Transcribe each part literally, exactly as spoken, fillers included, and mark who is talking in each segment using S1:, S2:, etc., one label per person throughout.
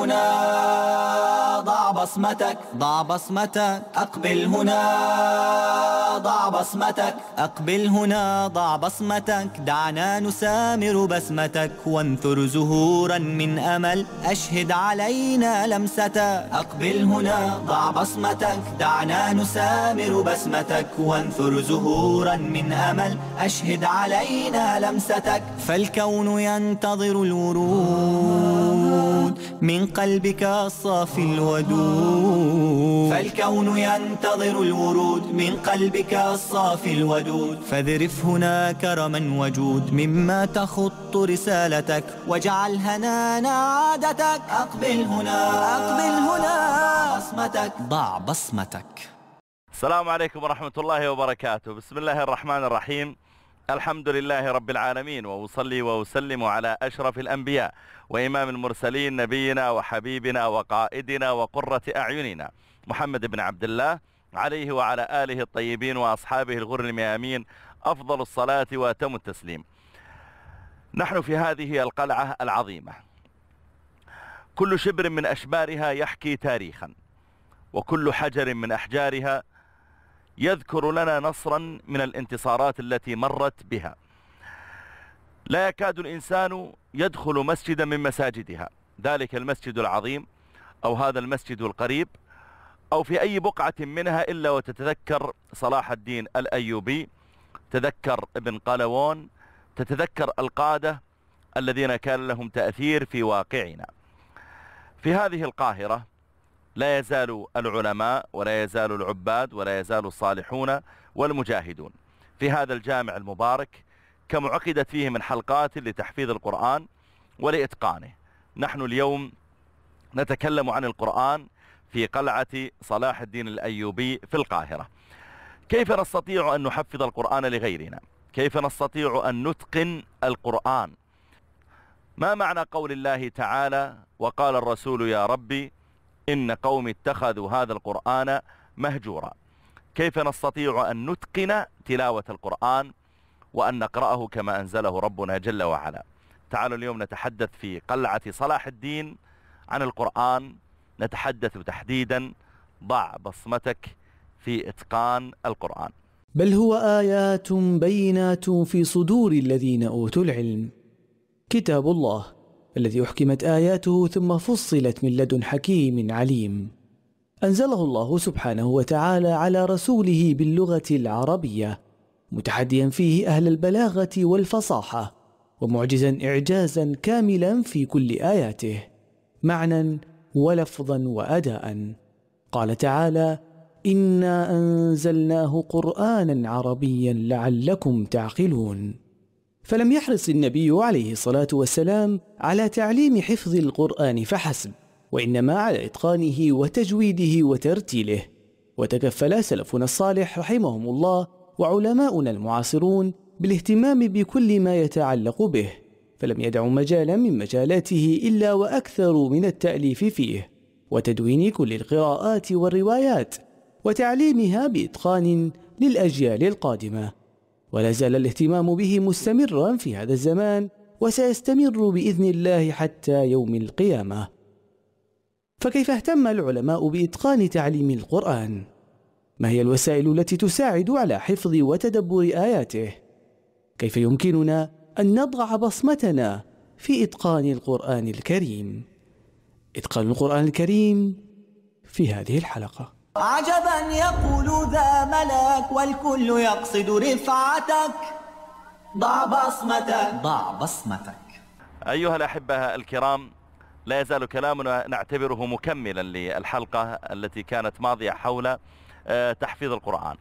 S1: هنا ضع بصمتك، ضع بصمتك. أقبل هنا ضع بصمتك، أقبل هنا ضع بصمتك. دعنا نسامر بسمتك وانثر زهورا من أمل، أشهد علينا لمستك. أقبل هنا ضع بصمتك، دعنا نسامر بسمتك وانثر زهورا من أمل، أشهد علينا لمستك. فالكون ينتظر الورود من قلبك الصافي الودود، فالكون ينتظر الورود من قلبك الصافي الودود. فاذرف هنا كرما وجود مما تخط رسالتك، واجعل هنانا عادتك. أقبل هنا أقبل هنا بصمتك، ضع بصمتك.
S2: السلام عليكم ورحمة الله وبركاته. بسم الله الرحمن الرحيم. الحمد لله رب العالمين، وأصلي وأسلم على أشرف الأنبياء وإمام المرسلين، نبينا وحبيبنا وقائدنا وقرة أعيننا محمد بن عبد الله، عليه وعلى آله الطيبين وأصحابه الغر الميامين أفضل الصلاة وأتم التسليم. نحن في هذه القلعة العظيمة، كل شبر من أشبارها يحكي تاريخا، وكل حجر من أحجارها يذكر لنا نصرا من الانتصارات التي مرت بها. لا يكاد الإنسان يدخل مسجدا من مساجدها، ذلك المسجد العظيم أو هذا المسجد القريب أو في أي بقعة منها، إلا وتتذكر صلاح الدين الأيوبي، تذكر ابن قلوون، تتذكر القادة الذين كان لهم تأثير في واقعنا. في هذه القاهرة لا يزال العلماء ولا يزال العباد ولا يزال الصالحون والمجاهدون. في هذا الجامع المبارك كم عقدت فيه من حلقات لتحفيظ القرآن ولإتقانه. نحن اليوم نتكلم عن القرآن في قلعة صلاح الدين الأيوبي في القاهرة. كيف نستطيع أن نحفظ القرآن لغيرنا؟ كيف نستطيع أن نتقن القرآن؟ ما معنى قول الله تعالى: وقال الرسول يا ربي إن قوم اتخذوا هذا القرآن مهجورا؟ كيف نستطيع أن نتقن تلاوة القرآن وأن نقرأه كما أنزله ربنا جل وعلا؟ تعالوا اليوم نتحدث في قلعة صلاح الدين عن القرآن، نتحدث تحديدا ضع بصمتك في إتقان القرآن.
S3: بل هو آيات بينات في صدور الذين أوتوا العلم. كتاب الله الذي أحكمت آياته ثم فصلت من لدن حكيم عليم، أنزله الله سبحانه وتعالى على رسوله باللغة العربية، متحديا فيه أهل البلاغة والفصاحة، ومعجزا إعجازا كاملا في كل آياته معنى ولفظا وأداء. قال تعالى: إنا أنزلناه قرآنا عربيا لعلكم تعقلون. فلم يحرص النبي عليه الصلاة والسلام على تعليم حفظ القرآن فحسب، وإنما على إتقانه وتجويده وترتيله. وتكفل سلفنا الصالح رحمهم الله وعلماؤنا المعاصرون بالاهتمام بكل ما يتعلق به، فلم يدعوا مجالا من مجالاته إلا وأكثروا من التأليف فيه، وتدوين كل القراءات والروايات، وتعليمها بإتقان للأجيال القادمة. ولا زال الاهتمام به مستمرا في هذا الزمان، وسيستمر بإذن الله حتى يوم القيامة. فكيف اهتم العلماء بإتقان تعليم القرآن؟ ما هي الوسائل التي تساعد على حفظ وتدبر آياته؟ كيف يمكننا أن نضع بصمتنا في إتقان القرآن الكريم؟ إتقان القرآن الكريم في هذه الحلقة.
S1: عجبا يقول ذا ملك والكل يقصد رفعتك، ضع بصمتك، ضع بصمتك.
S2: أيها الأحبة الكرام، لا يزال كلامنا نعتبره مكملا للحلقة التي كانت ماضية حول تحفيظ القرآن،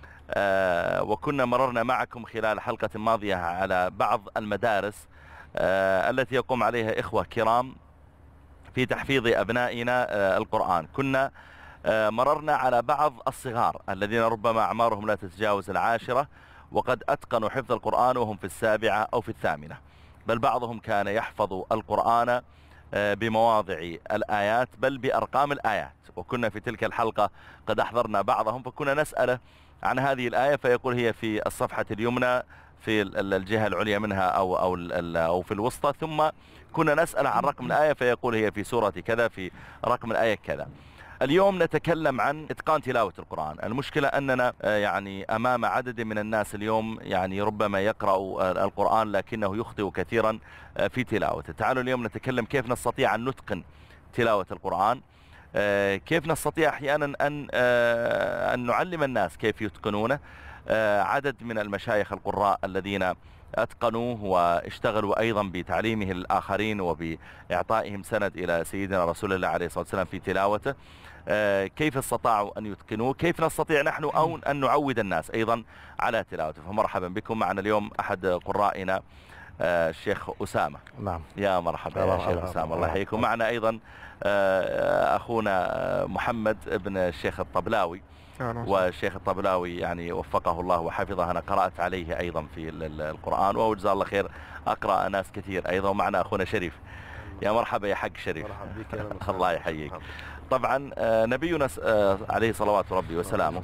S2: وكنا مررنا معكم خلال الحلقة الماضية على بعض المدارس التي يقوم عليها إخوة كرام في تحفيظ أبنائنا القرآن. كنا مررنا على بعض الصغار الذين ربما أعمارهم لا تتجاوز العاشرة، وقد أتقنوا حفظ القرآن وهم في السابعة أو في الثامنة، بل بعضهم كان يحفظ القرآن بمواضع الآيات بل بأرقام الآيات. وكنا في تلك الحلقة قد أحضرنا بعضهم، فكنا نسأله عن هذه الآية فيقول هي في الصفحة اليمنى في الجهة العليا منها أو, أو, أو في الوسطى، ثم كنا نسأل عن رقم الآية فيقول هي في سورة كذا في رقم الآية كذا. اليوم نتكلم عن إتقان تلاوة القرآن. المشكلة أننا يعني أمام عدد من الناس اليوم يعني ربما يقرأ القرآن لكنه يخطئ كثيرا في تلاوته. تعالوا اليوم نتكلم كيف نستطيع أن نتقن تلاوة القرآن، كيف نستطيع أحيانا أن, أن نعلم الناس كيف يتقنونه. عدد من المشايخ القراء الذين أتقنوه واشتغلوا أيضا بتعليمه للآخرين وبإعطائهم سند إلى سيدنا رسول الله عليه الصلاة والسلام في تلاوته، كيف استطاعوا أن يتقنوه، كيف نستطيع نحن أو أن نعود الناس أيضا على تلاوته. فمرحبا بكم. معنا اليوم أحد قرائنا الشيخ أسامة.
S4: نعم.
S2: يا مرحبا يا شيخ أسامة، الله يحييكم. معنا أيضا أخونا محمد ابن الشيخ الطبلاوي، والشيخ الطبلاوي يعني وفقه الله وحفظه، أنا قرأت عليه أيضا في القرآن وجزاه الله خير، أقرأ ناس كثير أيضا. ومعنا أخونا شريف. يا مرحبا يا حق شريف. الله يحييك. طبعا نبينا عليه صلوات ربي وسلامه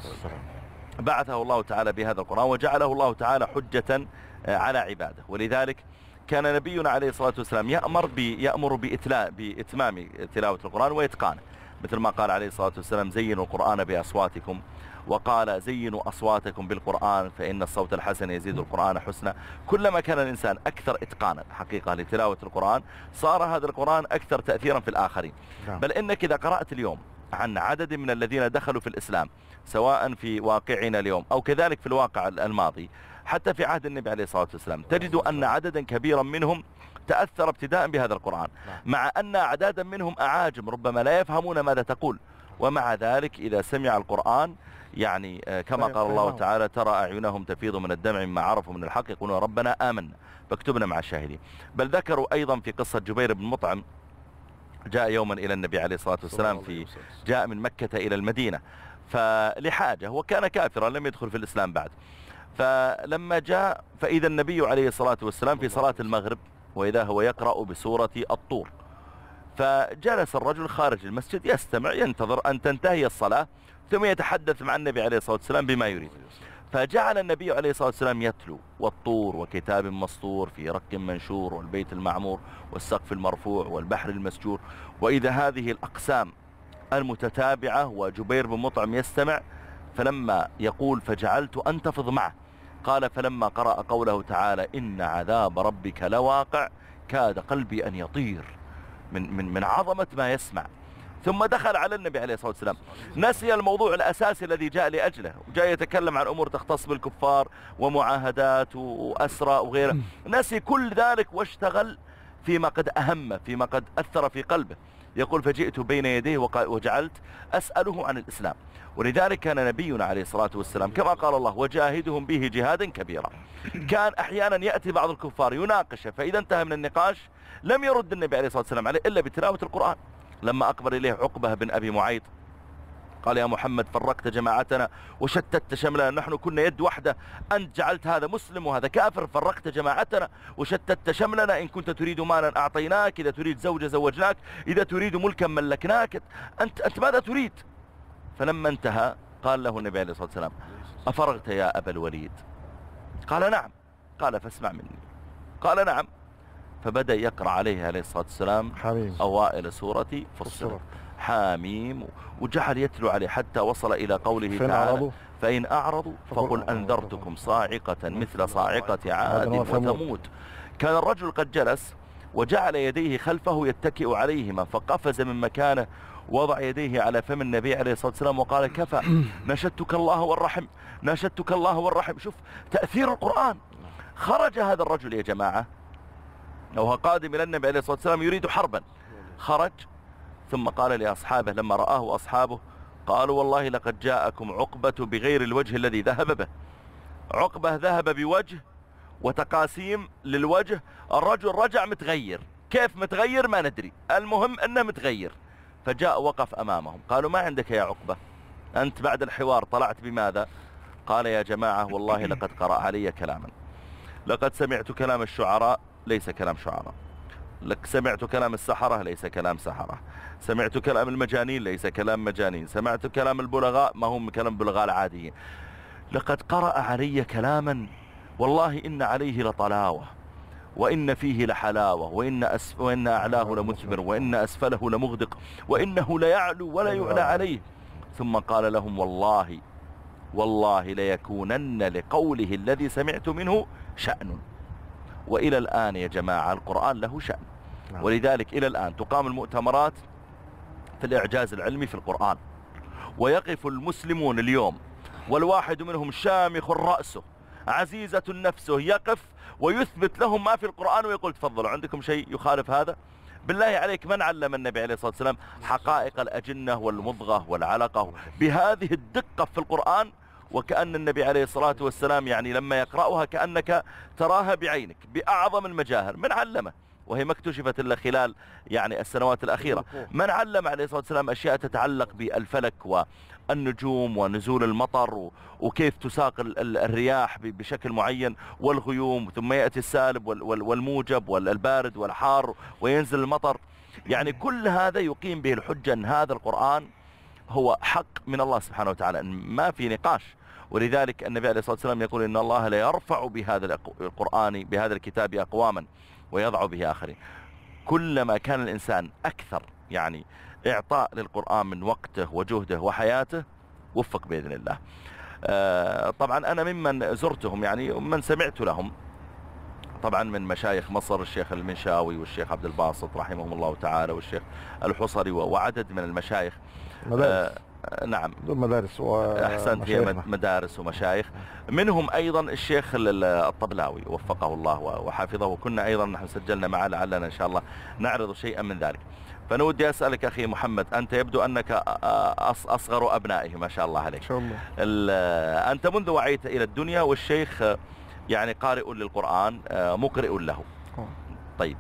S2: بعثه الله تعالى بهذا القرآن وجعله الله تعالى حجة على عباده، ولذلك كان نبينا عليه الصلاة والسلام يأمر بي يأمر بإتلاء بإتمام تلاوة القرآن وإتقانه، مثل ما قال عليه الصلاة والسلام زينوا القرآن بأصواتكم، وقال زينوا أصواتكم بالقرآن فإن الصوت الحسن يزيد القرآن حسنا. كلما كان الإنسان أكثر إتقانا حقيقة لتلاوة القرآن صار هذا القرآن أكثر تأثيرا في الآخرين. بل إنك إذا قرأت اليوم عن عدد من الذين دخلوا في الإسلام سواء في واقعنا اليوم أو كذلك في الواقع الماضي حتى في عهد النبي عليه الصلاة والسلام، تجد أن عددا كبيرا منهم تأثر ابتداء بهذا القرآن، مع أن أعدادا منهم أعاجم ربما لا يفهمون ماذا تقول، ومع ذلك إذا سمع القرآن يعني كما قال الله تعالى ترى أعينهم تفيض من الدمع مما عرفوا من الحق يقولون ربنا آمنا فاكتبنا مع الشاهدين. بل ذكروا أيضا في قصة جبير بن مطعم، جاء يوما إلى النبي عليه الصلاة والسلام في جاء من مكة إلى المدينة فلحاجة، وكان كافرا لم يدخل في الإسلام بعد، فلما جاء فإذا النبي عليه الصلاة والسلام في صلاة المغرب وإذا هو يقرأ بسورة الطور، فجلس الرجل خارج المسجد يستمع ينتظر أن تنتهي الصلاة ثم يتحدث مع النبي عليه الصلاة والسلام بما يريد. فجعل النبي عليه الصلاة والسلام يتلو والطور وكتاب مسطور في رق منشور والبيت المعمور والسقف المرفوع والبحر المسجور، وإذا هذه الأقسام المتتابعة وجبير بن مطعم يستمع، فلما يقول فجعلت أنتفض معه، قال فلما قرأ قوله تعالى إن عذاب ربك لواقع كاد قلبي أن يطير من, من, من عظمة ما يسمع. ثم دخل على النبي عليه الصلاة والسلام نسي الموضوع الأساسي الذي جاء لأجله، وجاء يتكلم عن أمور تختص بالكفار ومعاهدات وأسرى وغيره، نسي كل ذلك واشتغل فيما قد أهم فيما قد أثر في قلبه. يقول فجئت بين يديه وجعلت أسأله عن الإسلام. ولذلك كان نبينا عليه الصلاة والسلام كما قال الله وجاهدهم به جهادا كبيرا، كان أحيانا يأتي بعض الكفار يناقشه، فإذا انتهى من النقاش لم يرد النبي عليه الصلاة والسلام عليه إلا بتلاوة القرآن. لما أقبل إليه عقبة بن أبي معيط قال يا محمد فرقت جماعتنا وشتت شملنا، نحن كنا يد واحدة، أنت جعلت هذا مسلم وهذا كافر، فرقت جماعتنا وشتت شملنا، إن كنت تريد مالا أعطيناك، إذا تريد زوجة زوجناك، إذا تريد ملكا ملكناك، أنت, أنت ماذا تريد؟ فلما انتهى قال له النبي عليه الصلاة والسلام أفرغت يا أبا الوليد؟ قال نعم. قال فاسمع مني. قال نعم. فبدأ يقرأ عليه عليه الصلاة والسلام حميم. أوائل سورة فصلت حاميم، وجعل يتلو عليه حتى وصل إلى قوله تعالى فإن أعرضوا فقل أنذرتكم صاعقة مثل صاعقة عاد وثمود. كان الرجل قد جلس وجعل يديه خلفه يتكئ عليهما، فقفز من مكانه وضع يديه على فم النبي عليه الصلاة والسلام وقال كفى نشدتك الله والرحم نشدتك الله والرحم. شوف تأثير القرآن. خرج هذا الرجل يا جماعة وهو قادم إلى النبي عليه الصلاة والسلام يريد حربا، خرج ثم قال لأصحابه لما رآه أصحابه قالوا والله لقد جاءكم عقبة بغير الوجه الذي ذهب به. عقبة ذهب بوجه وتقاسيم للوجه، الرجل رجع متغير، كيف متغير ما ندري، المهم أنه متغير. فجاء وقف أمامهم قالوا ما عندك يا عقبة، أنت بعد الحوار طلعت بماذا؟ قال يا جماعة والله لقد قرأ علي كلاما، لقد سمعت كلام الشعراء ليس كلام شعراء، لك سمعت كلام السحرة ليس كلام سحرة، سمعت كلام المجانين ليس كلام مجانين، سمعت كلام البلغاء ما هم كلام بلغاء العاديين. لقد قرأ علي كلاما والله إن عليه لطلاوة وإن فيه لحلاوة وإن, أسف وإن أعلاه لمثمر وإن أسفله لمغدق وإنه ليعلو ولا يعلى عليه. ثم قال لهم والله والله ليكونن لقوله الذي سمعت منه شأن. وإلى الآن يا جماعة القرآن له شأن، ولذلك إلى الآن تقام المؤتمرات في الإعجاز العلمي في القرآن، ويقف المسلمون اليوم والواحد منهم شامخ رأسه عزيزة نفسه يقف ويثبت لهم ما في القرآن ويقول تفضلوا عندكم شيء يخالف هذا؟ بالله عليك من علم النبي عليه الصلاة والسلام حقائق الأجنة والمضغة والعلقة بهذه الدقة في القرآن؟ وكأن النبي عليه الصلاة والسلام يعني لما يقرأها كأنك تراها بعينك بأعظم المجاهر. من علمه؟ وهي ما اكتشفت إلا خلال يعني السنوات الأخيرة. من علم عليه الصلاة والسلام أشياء تتعلق بالفلك والنجوم ونزول المطر وكيف تساق الرياح بشكل معين والغيوم، ثم يأتي السالب والموجب والبارد والحار وينزل المطر. يعني كل هذا يقيم به الحجة أن هذا القرآن هو حق من الله سبحانه وتعالى، ما في نقاش. ولذلك النبي عليه الصلاة والسلام يقول إن الله لا يرفع بهذا القرآن بهذا الكتاب أقواما ويضع به آخرين. كلما كان الإنسان أكثر يعني إعطاء للقرآن من وقته وجهده وحياته وفق بإذن الله. آه طبعا أنا ممن زرتهم يعني من سمعت لهم طبعا من مشايخ مصر الشيخ المنشاوي والشيخ عبد الباسط رحمهم الله تعالى والشيخ الحصري وعدد من المشايخ.
S4: مدارس.
S2: آه نعم
S4: دول مدارس
S2: أحسنت، هي مدارس ومشايخ. منهم أيضا الشيخ الطبلاوي وفقه الله وحافظه، وكنا أيضا نحن سجلنا معه لعلنا إن شاء الله نعرض شيئا من ذلك. فأنا ودي أسألك أخي محمد، أنت يبدو أنك أصغر أبنائه ما شاء الله عليك.
S4: إن شاء الله.
S2: أنت منذ وعيت إلى الدنيا والشيخ يعني قارئ للقرآن مقرئ له. طيب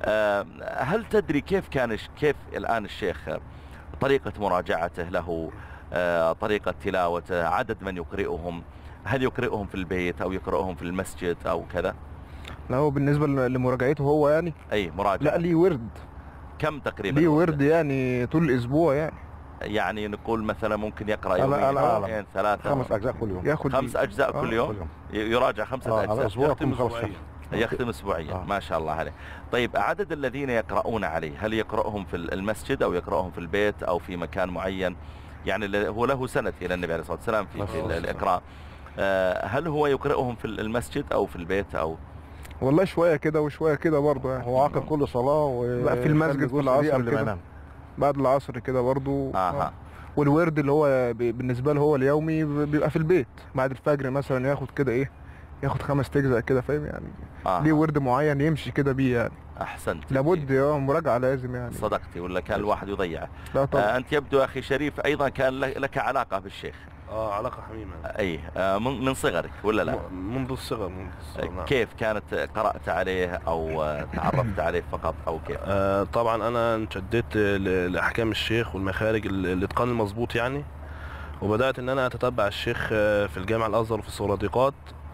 S2: هل تدري كيف كان كيف الآن الشيخ طريقة مراجعته له، طريقة تلاوته، عدد من يقرئهم، هل يقرئهم في البيت أو يقرئهم في المسجد أو كذا؟
S4: لا هو بالنسبة لمراجعته هو يعني
S2: أي مراجعة.
S4: لا ليه ورد.
S2: كم تقريبا؟
S4: ليه ورد يعني طول الأسبوع يعني.
S2: يعني نقول مثلا ممكن يقرأ يومين اثنين ثلاثة
S4: خمس أجزاء كل يوم. ياخد
S2: خمس أجزاء كل يوم, كل يوم. يراجع خمسة أجزاء
S4: يختم أسبوعيا.
S2: يختم أسبوعيا. آه. ما شاء الله عليه. طيب عدد الذين يقرؤون عليه هل يقرأهم في المسجد أو يقرأهم في البيت أو في مكان معين؟ يعني هو له سند إلى النبي عليه الصلاة والسلام في, في الإقراء. هل هو يقرأهم في المسجد أو في البيت أو؟
S4: والله شوية كده وشوية كده برضه يعني.
S5: هو عقد كل صلاة
S4: وفي المسجد في العصر كده بعد العصر كده برضه.
S2: آه.
S4: والورد اللي هو بالنسبة له هو اليومي بيبقى في البيت بعد الفجر مثلا ياخد كده ايه، ياخد خمس تجزاء كده فاهم يعني. آه. ليه ورد معين يمشي كده بيه يعني.
S2: احسنت.
S4: لابد اه مراجعة لازم يعني.
S2: صدقتي ولا كان الواحد يضيعه؟
S4: لا طبعا.
S2: آه انت يبدو اخي شريف ايضا كان لك علاقة بالشيخ.
S5: اه علاقة حميمة.
S2: اي آه من صغرك ولا لا؟
S5: منذ الصغر. منذ الصغر نعم.
S2: كيف كانت قرأت عليه او تعرفت عليه فقط او كيف؟
S5: آه طبعا انا انشدت لاحكام الشيخ والمخارج الاتقان المظبوط يعني، وبدأت ان انا اتتبع الشيخ في الجامع الازهر وفي الصوراتيقات،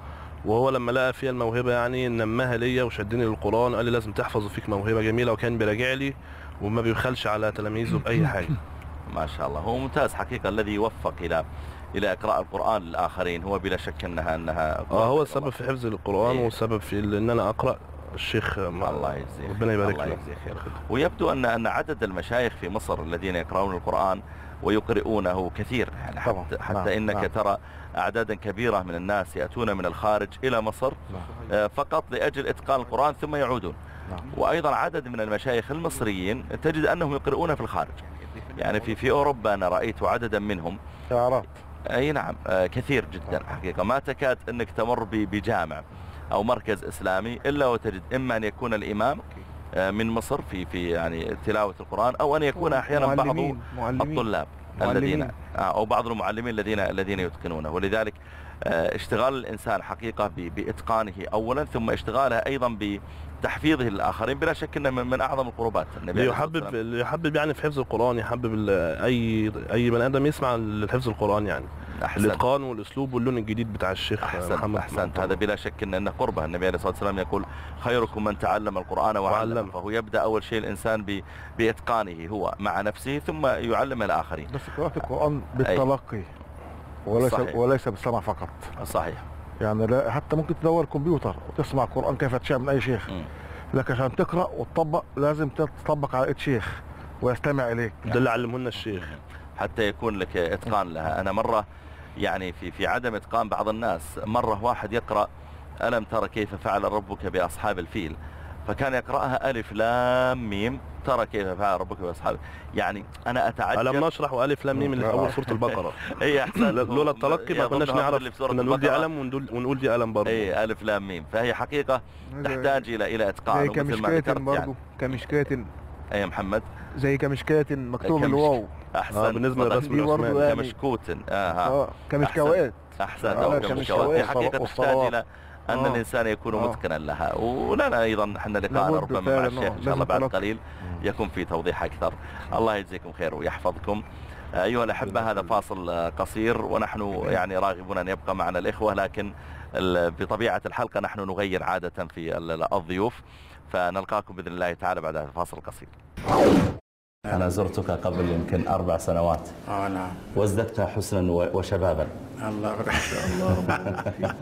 S5: وهو لما لقى فيها الموهبة يعني نماها ليا وشدني للقرآن وقال لي لازم تحفظ وفيك موهبة جميلة، وكان بيراجع لي وما بيبخلش على تلاميذه بأي حاجة.
S2: ما شاء الله. هو ممتاز حقيقة الذي يوفق إلى إلى إقراء القرآن للآخرين، هو بلا شك أنها أنها
S5: آه هو السبب في حفظ القرآن. إيه؟ والسبب في إن أنا أقرأ الشيخ.
S2: الله يجزيه
S5: ربنا يبارك له.
S2: الله يجزيه خير. ويبدو أن أن عدد المشايخ في مصر الذين يقرؤون القرآن ويقرؤونه كثير يعني. حتى, حتى نعم. إنك نعم. ترى أعدادا كبيرة من الناس يأتون من الخارج إلى مصر نعم. فقط لأجل إتقان القرآن ثم يعودون. نعم. وأيضا عدد من المشايخ المصريين تجد أنهم يقرؤون في الخارج يعني. في في أوروبا أنا رأيت عددا منهم.
S4: شعارات.
S2: أي نعم كثير جدا حقيقة. ما تكاد أنك تمر بجامع أو مركز إسلامي إلا وتجد إما أن يكون الإمام من مصر في في يعني تلاوة القرآن، أو أن يكون أحيانا بعض الطلاب الذين أو بعض المعلمين الذين الذين يتقنونه. ولذلك اشتغال الإنسان حقيقة بإتقانه أولا، ثم اشتغاله أيضا بتحفيظه للآخرين بلا شك إنه من أعظم القربات. النبي
S5: يحبب يحبب يعني في حفظ القرآن، يحبب أي أي بني آدم يسمع لحفظ القرآن يعني. الإتقان والأسلوب واللون الجديد بتاع الشيخ
S2: أحسنت
S5: محمد.
S2: أحسنت. هذا بلا شك إنه قربه. النبي عليه الصلاة والسلام يقول خيركم من تعلم القرآن وعلمه. فهو يبدأ أول شيء الإنسان بإتقانه هو مع نفسه ثم يعلم الآخرين.
S4: بس قراءة القرآن بالتلقي وليس
S2: صحيح.
S4: وليس بالسمع فقط.
S2: صحيح.
S4: يعني لا حتى ممكن تدور كمبيوتر وتسمع قرآن كيف تشاء من أي شيخ، م. لكن عشان تقرأ وتطبق لازم تطبق على إيد شيخ ويستمع إليك.
S5: ده اللي علمه لنا الشيخ
S2: حتى يكون لك إتقان لها. أنا مرة يعني في في عدم إتقان بعض الناس، مرة واحد يقرأ ألم ترى كيف فعل ربك بأصحاب الفيل، فكان يقرأها ألف لام ميم ترى كيف فعل ربك بأصحاب، يعني أنا أتعجب.
S5: ألم نشرح وألف لام ميم اللي في أول سورة البقرة.
S2: هي أحسن.
S5: لولا التلقي ما كناش نعرف، كنا نقول دي ألم ونقول دي ألم برضه.
S2: إيه ألف لام ميم، فهي حقيقة تحتاج إلى إلى إتقان.
S4: زي كمشكاة برضه، كمشكاة.
S2: أي يا محمد.
S4: زي كمشكاة مكتوب الواو.
S2: أحسن.
S5: آه بالنسبة للرسم العثماني.
S2: يعني كمشكوت.
S4: آه كمشكوات.
S2: أحسن. أحسن. كمشكوات. هي حقيقة تحتاج إلى أن آه. الإنسان يكون آه. متقنا لها. ولنا أيضا احنا لقاءنا ربما مع الشيخ إن شاء الله بعد قليل يكون في توضيح أكثر. الله يجزيكم خير ويحفظكم. أيها الأحبة، هذا فاصل قصير ونحن يعني راغبون أن يبقى معنا الإخوة، لكن بطبيعة الحلقة نحن نغير عادة في الضيوف، فنلقاكم بإذن الله تعالى بعد هذا الفاصل القصير. أنا زرتك قبل يمكن أربع سنوات.
S6: آه نعم.
S2: وازددت حسنا وشبابا.
S6: الله الله.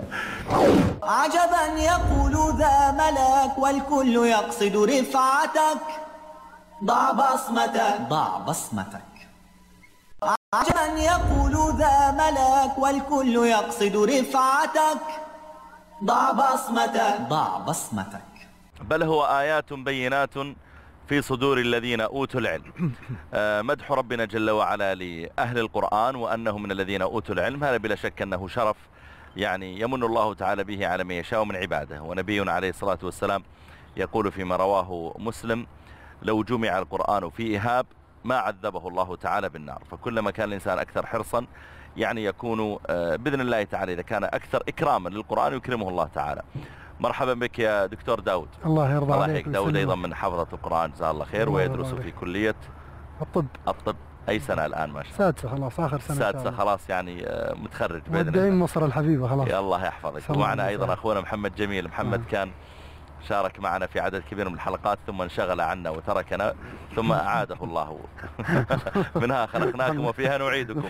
S1: عجبا يقول ذا ملك والكل يقصد رفعتك، ضع بصمتك ضع بصمتك. عجبا يقول ذا ملك والكل يقصد رفعتك، ضع بصمتك ضع بصمتك.
S2: بل هو آيات بينات في صدور الذين أوتوا العلم. مدح ربنا جل وعلا لأهل القرآن وأنهم من الذين أوتوا العلم، هذا بلا شك أنه شرف يعني يمن الله تعالى به على من يشاء من عباده. ونبينا عليه الصلاة والسلام يقول فيما رواه مسلم: لو جمع القرآن في إهاب ما عذبه الله تعالى بالنار. فكلما كان الإنسان أكثر حرصا يعني يكون بإذن الله تعالى إذا كان أكثر إكراما للقرآن يكرمه الله تعالى. مرحبا بك يا دكتور داود.
S7: الله يرضى عليك. الله يحييك.
S2: داود أيضا من حفظة القرآن جزاه الله خير، ويدرس في كلية
S7: الطب.
S2: الطب أي سنة الآن؟ ما شاء الله.
S7: سادسة خلاص، آخر سنة.
S2: سادسة خلاص، يعني متخرج بإذن الله.
S7: مودعين مصر الحبيبة خلاص.
S2: يا الله يحفظك. ومعنا أيضا أخونا محمد جميل. محمد آه. كان شارك معنا في عدد كبير من الحلقات ثم انشغل عنا وتركنا ثم أعاده الله. منها خلقناكم وفيها نعيدكم.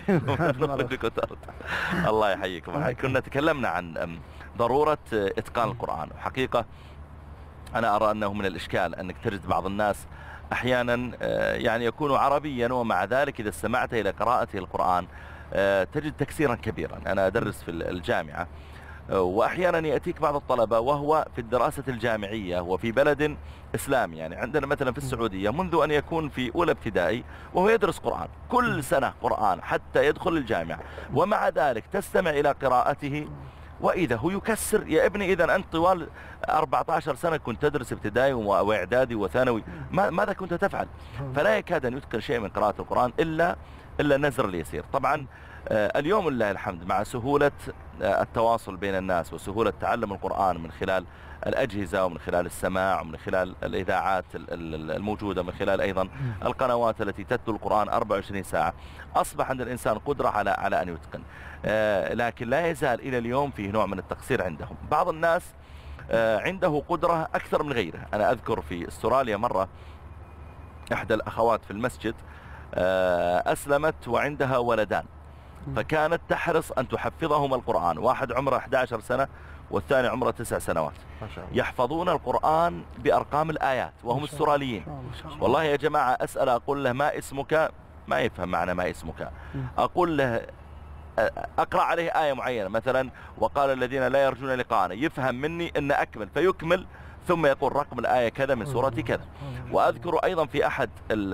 S2: الله يحييكم. كنا تكلمنا عن ضرورة إتقان القرآن. وحقيقة أنا أرى أنه من الإشكال أنك تجد بعض الناس أحيانا يعني يكون عربيا ومع ذلك إذا استمعت إلى قراءته القرآن تجد تكسيرا كبيرا. أنا أدرس في الجامعة وأحيانا يأتيك بعض الطلبة وهو في الدراسة الجامعية وفي بلد إسلامي، يعني عندنا مثلا في السعودية منذ أن يكون في أولى ابتدائي وهو يدرس قرآن كل سنة قرآن حتى يدخل الجامعة، ومع ذلك تستمع إلى قراءته وإذا هو يكسر. يا ابني إذا أنت طوال أربعة عشر سنة كنت تدرس ابتدائي وإعدادي وثانوي، ماذا كنت تفعل؟ فلا يكاد أن يتقن شيء من قراءة القرآن إلا إلا النزر اليسير. طبعا اليوم لله الحمد مع سهولة التواصل بين الناس وسهولة تعلم القرآن من خلال الأجهزة ومن خلال السماع ومن خلال الإذاعات الموجودة، من خلال أيضا القنوات التي تتلو القرآن أربعة وعشرين ساعة، أصبح عند الإنسان قدرة على على أن يتقن. لكن لا يزال إلى اليوم فيه نوع من التقصير عندهم. بعض الناس عنده قدرة أكثر من غيره. أنا أذكر في استراليا مرة إحدى الأخوات في المسجد أسلمت وعندها ولدان، فكانت تحرص أن تحفظهما القرآن، واحد عمره أحد عشر سنة والثاني عمره تسع سنوات، يحفظون القرآن بأرقام الآيات وهم استراليين. والله يا جماعة أسأل أقول له ما اسمك، ما يفهم معنى ما اسمك. أقول له أقرأ عليه آية معينة مثلا وقال الذين لا يرجون لقاءنا، يفهم مني أن أكمل فيكمل ثم يقول رقم الآية كذا من سورة كذا. وأذكر أيضا في أحد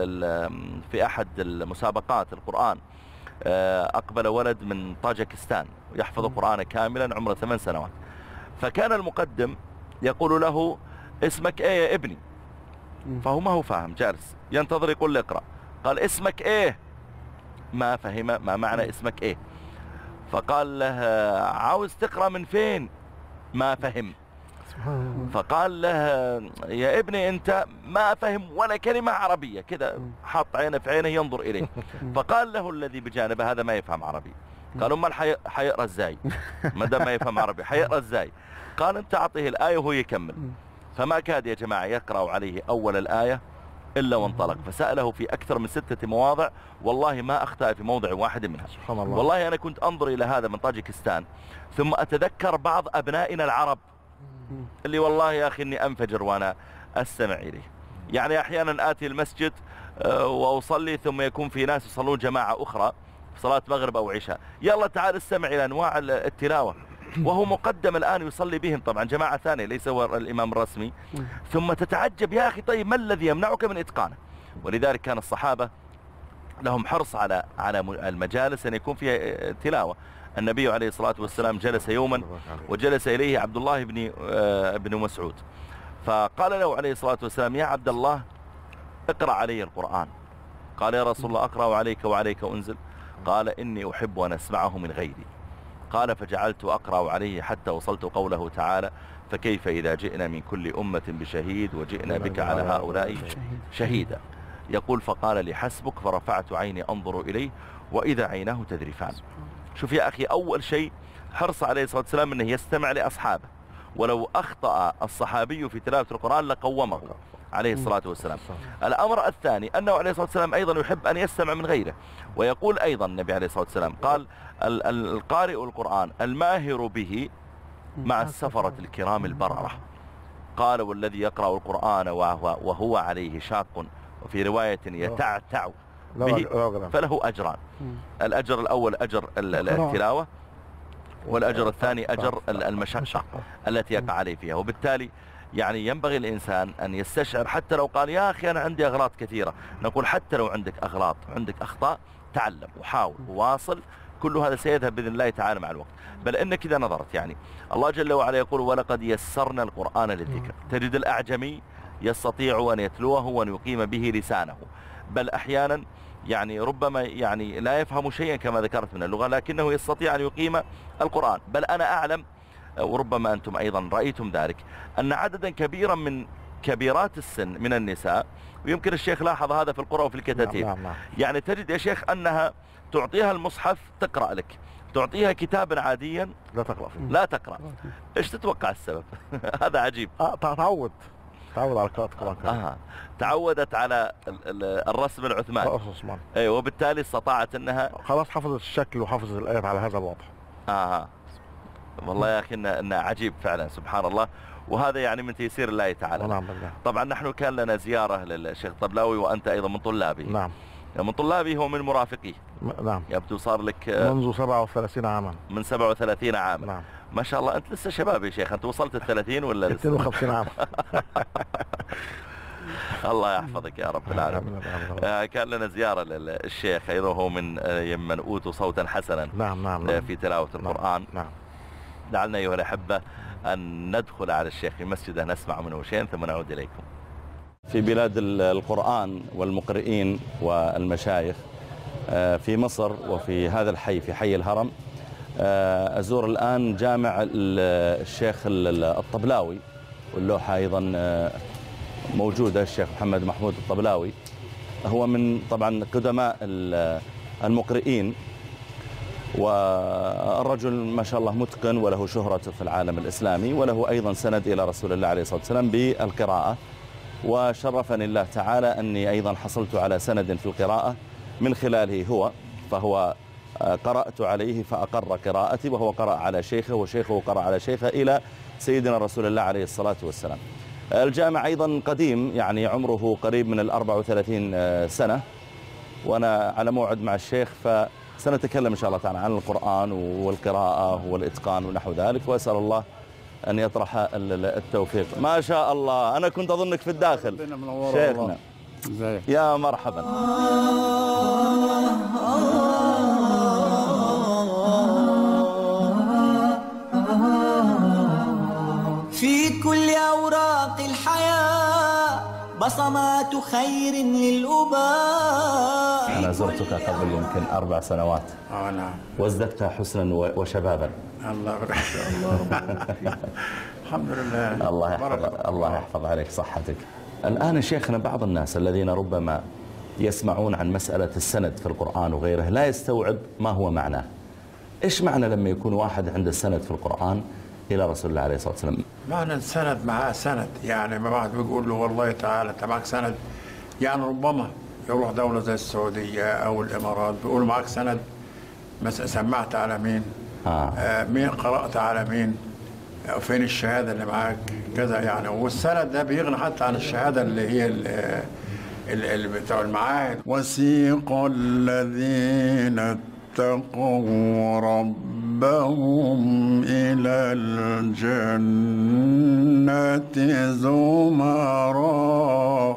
S2: في أحد المسابقات القرآن أقبل ولد من طاجكستان يحفظ القرآن كاملا عمره ثمان سنوات، فكان المقدم يقول له اسمك ايه يا ابني؟ فهو ما هو فاهم، جالس ينتظر يقول له اقرأ، قال اسمك ايه؟ ما فهم ما معنى اسمك ايه، فقال له عاوز تقرأ من فين؟ ما فهم. فقال له يا ابني انت ما فهم ولا كلمة عربية، كذا حط عينه في عينه ينظر اليه. فقال له الذي بجانبه هذا ما يفهم عربي. قال امال حيقرأ ازاي؟ ما دام ما يفهم عربي حيقرأ ازاي؟ قال انت اعطيه الآية وهو يكمل. فما كاد يا جماعة يقرأ عليه اول الآية إلا وانطلق، فسأله في أكثر من ستة مواضع والله ما أخطأ في موضع واحد منها.
S4: سبحان الله.
S2: والله أنا كنت أنظر إلى هذا من طاجكستان ثم أتذكر بعض أبنائنا العرب اللي والله يا أخي إني أنفجر وأنا أستمع إليه. يعني أحيانا آتي المسجد وأصلي ثم يكون في ناس يصلون جماعة أخرى في صلاة مغرب أو عشاء، يلا تعال استمع إلى أنواع التلاوة، وهو مقدم الآن يصلي بهم طبعا جماعة ثانية ليس هو الإمام الرسمي، ثم تتعجب يا أخي طيب ما الذي يمنعك من إتقانه؟ ولذلك كان الصحابة لهم حرص على على المجالس أن يكون فيها تلاوة. النبي عليه الصلاة والسلام جلس يوما وجلس إليه عبد الله بن بن مسعود، فقال له عليه الصلاة والسلام يا عبد الله اقرأ علي القرآن. قال يا رسول الله أقرأ عليك وعليك أنزل؟ قال إني أحب أن أسمعه من غيري. قال فجعلت أقرأ عليه حتى وصلت قوله تعالى فكيف إذا جئنا من كل أمة بشهيد وجئنا بك على هؤلاء شهيدا. يقول فقال لي حسبك، فرفعت عيني أنظر إليه وإذا عيناه تذرفان. شوف يا أخي أول شيء حرص عليه الصلاة والسلام أنه يستمع لأصحابه، ولو أخطأ الصحابي في تلاوة القرآن لقومه عليه الصلاة والسلام. الأمر الثاني أنه عليه الصلاة والسلام أيضا يحب أن يستمع من غيره، ويقول أيضا النبي عليه الصلاة والسلام قال القارئ القرآن الماهر به مع السفرة الكرام البررة. قال والذي يقرأ القرآن وهو, وهو عليه شاق، وفي رواية يتعتع به فله أجران، الأجر الأول أجر التلاوة، والأجر الثاني أجر المشقة التي يقع عليه فيها. وبالتالي يعني ينبغي الإنسان أن يستشعر حتى لو قال يا أخي أنا عندي أغلاط كثيرة، نقول حتى لو عندك أغلاط عندك أخطاء تعلم وحاول وواصل، كل هذا سيذهب بإذن الله تعالى مع الوقت. بل إنك إذا نظرت يعني الله جل وعلا يقول ولقد يسرنا القرآن للذكر، تجد الأعجمي يستطيع أن يتلوه وأن يقيم به لسانه، بل أحيانا يعني ربما يعني لا يفهم شيئا كما ذكرت من اللغة لكنه يستطيع أن يقيم القرآن. بل أنا أعلم وربما أنتم أيضا رأيتم ذلك أن عددا كبيرا من كبيرات السن من النساء، ويمكن الشيخ لاحظ هذا في القرى وفي الكتاتيب،
S4: نعم نعم.
S2: يعني تجد يا شيخ أنها تعطيها المصحف تقرأ لك، تعطيها كتابا عاديا
S4: لا تقرأ فيه.
S2: لا تقرأ. إيش تتوقع السبب؟ هذا عجيب.
S4: آه تعود تعود على قراءة القرآن.
S2: آه. تعودت على الرسم العثماني.
S4: عثمان.
S2: أي وبالتالي استطاعت أنها
S4: خلاص حفظت الشكل وحفظت الآيات على هذا الوضع.
S2: آه. والله يا أخي إنه إنه عجيب فعلا سبحان الله، وهذا يعني من تيسير الله تعالى.
S4: نعم بالله.
S2: طبعا نحن كان لنا زيارة للشيخ الطبلاوي وأنت أيضا من طلابه.
S4: نعم.
S2: من طلابي هو من مرافقيه.
S4: نعم.
S2: يبدو صار لك
S4: منذ سبعة وثلاثين عاما.
S2: من سبعة وثلاثين عاما.
S4: نعم.
S2: ما شاء الله أنت لسه شباب يا شيخ، أنت وصلت الثلاثين ولا لسه؟
S4: اثنين وخمسين عام.
S2: الله يحفظك يا رب العالمين. كان لنا زيارة للشيخ أيضا هو من يمن أوتوا صوتا حسنا.
S4: نعم نعم.
S2: في تلاوة القرآن.
S4: نعم.
S2: لعلنا أيها الأحبة أن ندخل على الشيخ في مسجده نسمع منه شيئا ثم نعود إليكم. في بلاد القرآن والمقرئين والمشايخ في مصر وفي هذا الحي في حي الهرم أزور الآن جامع الشيخ الطبلاوي، واللوحة أيضا موجودة، الشيخ محمد محمود الطبلاوي هو من طبعا قدماء المقرئين، والرجل ما شاء الله متقن وله شهرة في العالم الإسلامي، وله أيضا سند إلى رسول الله عليه الصلاة والسلام بالقراءة، وشرفني الله تعالى أني أيضا حصلت على سند في القراءة من خلاله هو، فهو قرأت عليه فأقر قراءتي، وهو قرأ على شيخه وشيخه قرأ على شيخه إلى سيدنا رسول الله عليه الصلاة والسلام. الجامع أيضا قديم، يعني عمره قريب من الأربع وثلاثين سنة، وأنا على موعد مع الشيخ فسنتكلم إن شاء الله تعالى عن القرآن والقراءة والإتقان ونحو ذلك، وأسأل الله أن يطرح التوفيق. ما شاء الله، أنا كنت أظنك في الداخل شيخنا. يا مرحبا.
S1: في كل أوراق الحياة بصمات خير للأباء.
S2: أنا زرتك قبل يمكن أربع سنوات.
S6: آه نعم.
S2: وازددت حسنا وشبابا.
S6: الله الله الحمد لله.
S2: الله يحفظ الله يحفظ عليك صحتك. الآن شيخنا بعض الناس الذين ربما يسمعون عن مسألة السند في القرآن وغيره لا يستوعب ما هو معناه. إيش معنى لما يكون واحد عنده السند في القرآن إلى رسول الله عليه الصلاة والسلام؟
S6: معنى السند معاه سند، يعني ما واحد بيقول له والله تعالى أنت معك سند، يعني ربما يروح دولة زي السعودية أو الإمارات بيقولوا معاك سند، مثلا سمعت على مين؟
S8: آه.
S6: آه مين قرأت على مين؟ آه فين الشهادة اللي معاك؟ كذا يعني. والسند ده بيغني حتى عن الشهادة اللي هي اللي بتوع المعاهد. وسيق الذين اتقوا ربهم إلى الجنة زمرا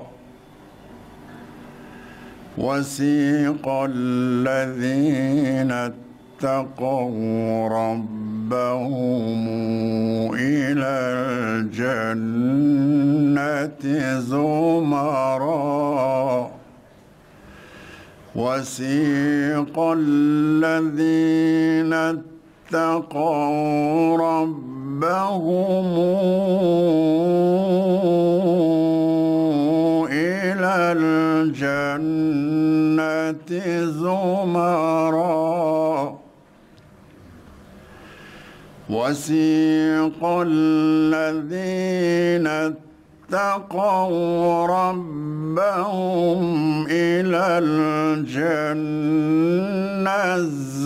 S6: وسيق الذين اتقوا ربهم إلى الجنة زمرا وسيق الذين اتقوا ربهم إلى الجنة زمرا وسيق الذين اتقوا ربهم إلى الجنة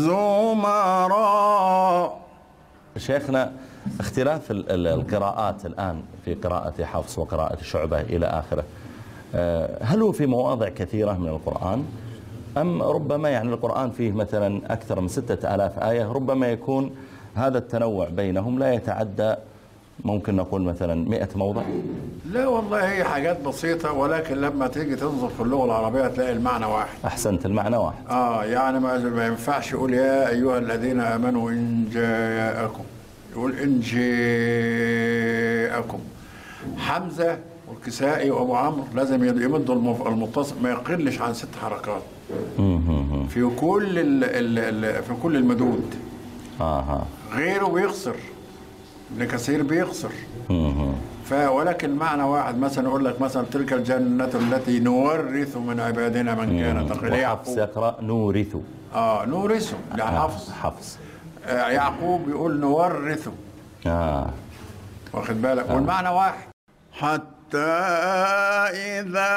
S6: زمرا.
S8: شيخنا، اختلاف القراءات الآن في قراءة حفص وقراءة شعبة إلى آخره، هل هو في مواضع كثيرة من القرآن أم ربما يعني القرآن فيه مثلا أكثر من ستة آلاف آية، ربما يكون هذا التنوع بينهم لا يتعدى ممكن نقول مثلا مئة موضع؟
S6: لا والله هي حاجات بسيطة، ولكن لما تيجي تنظر في اللغة العربية تلاقي المعنى واحد.
S8: أحسنت، المعنى واحد.
S6: آه يعني ما ينفعش يقول يا أيها الذين آمنوا إن جاءكم، يقول إن جاءكم. حمزة والكسائي وأبو عمرو لازم يمدوا المتصل ما يقلش عن ست حركات في كل ال ال في كل المدود.
S8: آه.
S6: غيره بيخسر، ابن كثير بيخسر. ولكن معنى واحد. مثلا يقول لك مثلا تلك الجنة التي نورث من عبادنا من كان تقيا.
S8: وحفص يقرأ نورث.
S6: اه نورث يعني حفص.
S8: حفص.
S6: آه يعقوب يقول نورث.
S8: اه
S6: واخد بالك. آه. والمعنى واحد. حتى إذا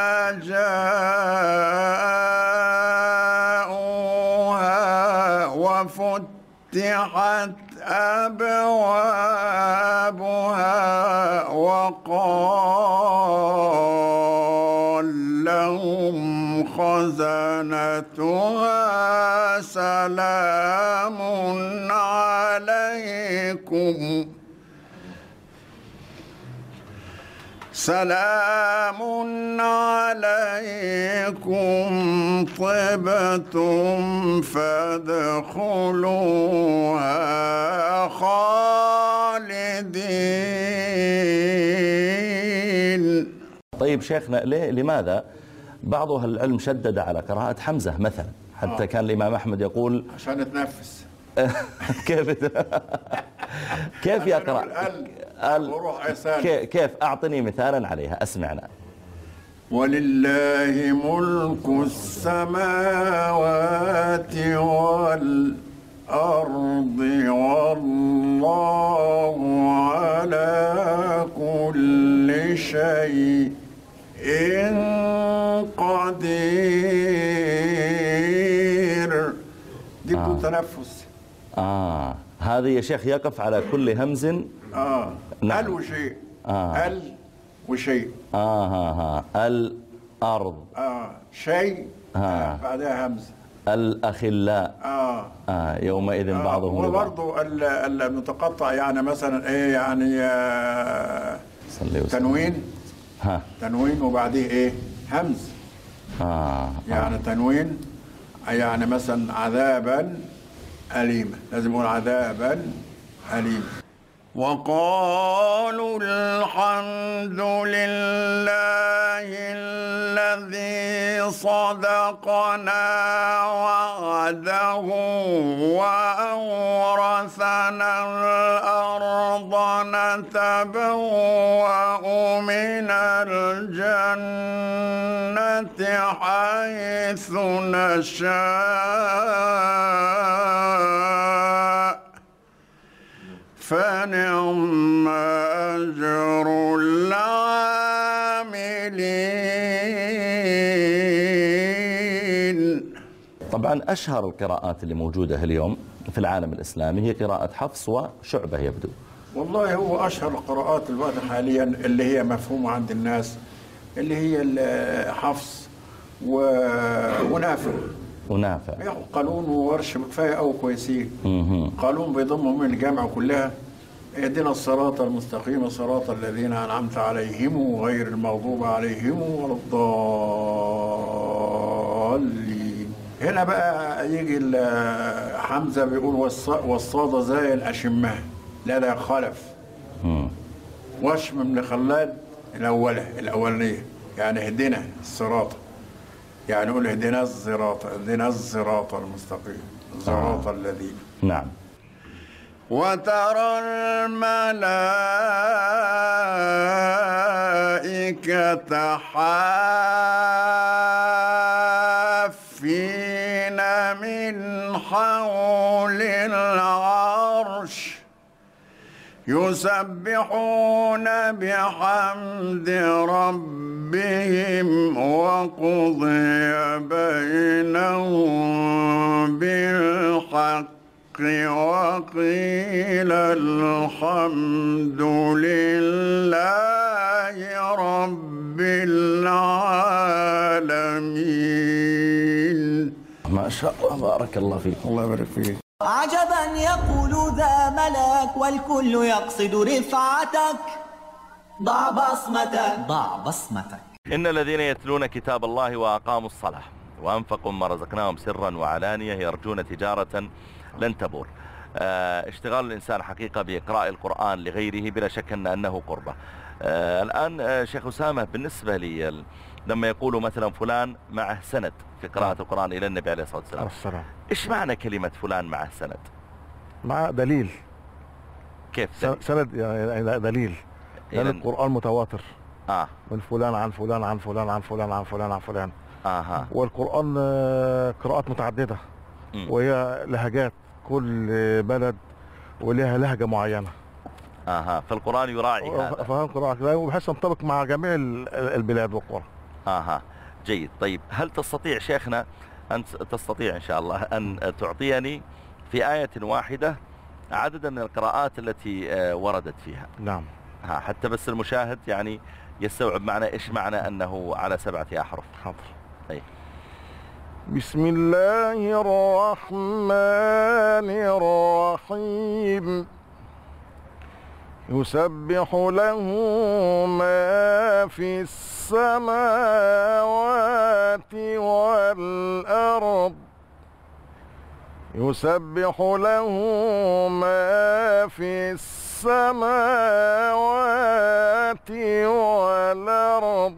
S6: جاءوها وفتحت أبوابها وقال لهم خزنتها سلام عليكم سلام عليكم طبتم فادخلوها خالدين.
S8: طيب شيخنا، ليه لماذا بعض أهل العلم شدد على قراءة حمزة مثلا، حتى آه. كان الإمام أحمد يقول
S6: عشان تنفس.
S8: كيف كيف يقرأ؟ كيف؟ أعطني مثالا عليها أسمعنا.
S6: ولله ملك السماوات والأرض والله على كل شيء قدير. دي بدون تنفس.
S8: آه هذا يا شيخ يقف على كل همز.
S6: آه نعم. ال وشيء.
S8: آه.
S6: ال وشيء.
S8: آه ها ها الأرض.
S6: آه شيء. آه. بعدها همز.
S8: الأخلاء.
S6: آه.
S8: آه يومئذ آه. بعضهم
S6: وبرضه المتقطع يعني مثلا إيه يعني آه تنوين.
S8: ها.
S6: تنوين وبعديه إيه همز.
S8: آه.
S6: يعني
S8: آه.
S6: تنوين يعني مثلا عذابا أليما، لازم يقول عذابا أليما. وقالوا الحمد لله الذي صدقنا وعده وأورثنا الأرض نتبوأ من الجنة حيث نشاء فنعم أجر العاملين.
S8: طبعا أشهر القراءات اللي موجودة اليوم في العالم الإسلامي هي قراءة حفص وشعبة يبدو.
S6: والله هو أشهر القراءات الوقت حاليا اللي هي مفهومة عند الناس اللي هي حفص و... ونافع
S8: ونافع
S6: قالون وورش كفاية أو كويسين. قالون بيضمهم من الجامعة كلها. اهدنا الصراط المستقيم صراط الذين أنعمت عليهم غير المغضوب عليهم ولا الضالين. هنا بقى يجي حمزة بيقول والصاد زي الأشمة لدى خلف. وشم من خلاد الأولى الأولانية يعني اهدنا الصراط، يعني نقول اهدنا الصراط اهدنا الصراط المستقيم صراط الذين.
S8: نعم.
S6: وترى الملائكة حافين من حول العرش يسبحون بحمد ربهم وقضي بينهم بالحق وقيل الحمد لله رب العالمين.
S8: ما شاء الله بارك الله فيك.
S6: الله يبارك فيك.
S1: عجبا يقول ذا ملاك والكل يقصد رفعتك ضع بصمتك ضع بصمتك.
S2: إن الذين يتلون كتاب الله وأقاموا الصلاة وأنفقوا ما رزقناهم سرا وعلانية يرجون تجارة لن تبور. آه اشتغال الإنسان حقيقة بإقراء القرآن لغيره بلا شك أن أنه قربة. آه الآن آه شيخ أسامة بالنسبة لي لما يقولوا مثلا فلان معه سند في قراءة القرآن إلى النبي عليه الصلاة والسلام، إيش معنى كلمة فلان معه سند؟
S4: مع دليل.
S2: كيف دليل؟
S4: سند يعني دليل لأن يعني القرآن متواتر
S2: آه.
S4: من فلان عن فلان عن فلان عن فلان عن فلان عن فلان.
S2: آه.
S4: والقرآن قراءات متعددة م. وهي لهجات، كل بلد ولها لهجة معينة.
S2: اها فالقرآن يراعي هذا.
S4: فهم قراءة وبحيث ينطبق مع جميع البلاد والقرى.
S2: اها جيد. طيب هل تستطيع شيخنا أن تستطيع إن شاء الله أن تعطيني في آية واحدة عددا من القراءات التي وردت فيها؟
S4: نعم.
S2: ها حتى بس المشاهد يعني يستوعب معنا إيش معنى أنه على سبعة أحرف.
S4: حاضر.
S2: طيب.
S4: بسم الله الرحمن الرحيم. يسبح له ما في السماوات والأرض يسبح له ما في السماوات والأرض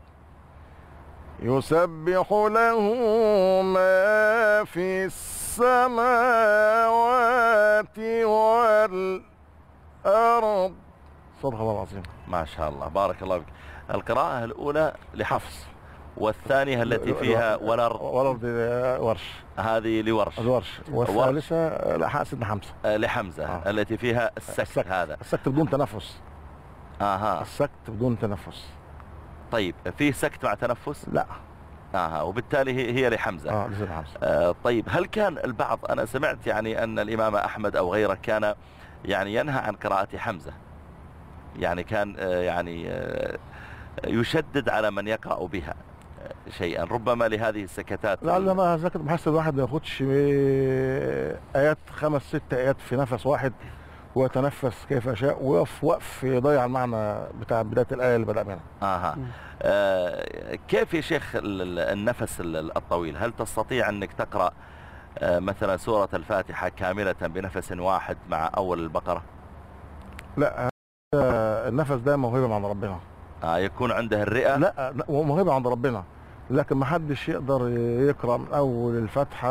S4: يسبح له ما في السماوات والأرض. صدق الله العظيم.
S2: ما شاء الله بارك الله فيك. القراءة الأولى لحفص والثانية التي فيها والأرض
S4: والأرض ورش،
S2: هذه لورش
S4: الورش، والثالثة لحسن حمزة
S2: لحمزة آه. التي فيها السكت, السكت. هذا
S4: السكت بدون تنفس.
S2: اها
S4: السكت بدون تنفس.
S2: طيب فيه سكت مع تنفس؟
S4: لا.
S2: اها وبالتالي هي لحمزة.
S4: اه لحمزة.
S2: آه طيب هل كان البعض، انا سمعت يعني ان الامام احمد او غيره كان يعني ينهى عن قراءة حمزة، يعني كان آه يعني آه يشدد على من يقرأ بها شيئا ربما لهذه السكتات.
S4: لا لا ما سكت، بحس الواحد ما ياخدش ايات خمس ست ايات في نفس واحد ويتنفس كيف يشاء ويقف وقف يضيع المعنى بتاع بدايه الايه اللي بدا منها.
S2: اها آه كيف يا شيخ النفس الطويل؟ هل تستطيع انك تقرا آه مثلا سوره الفاتحه كامله بنفس واحد مع اول البقره؟
S4: لا النفس ده موهبه من عند ربنا.
S2: آه يكون عنده الرئه؟
S4: لا موهبه عند ربنا، لكن ما حدش يقدر يقرا من اول الفاتحه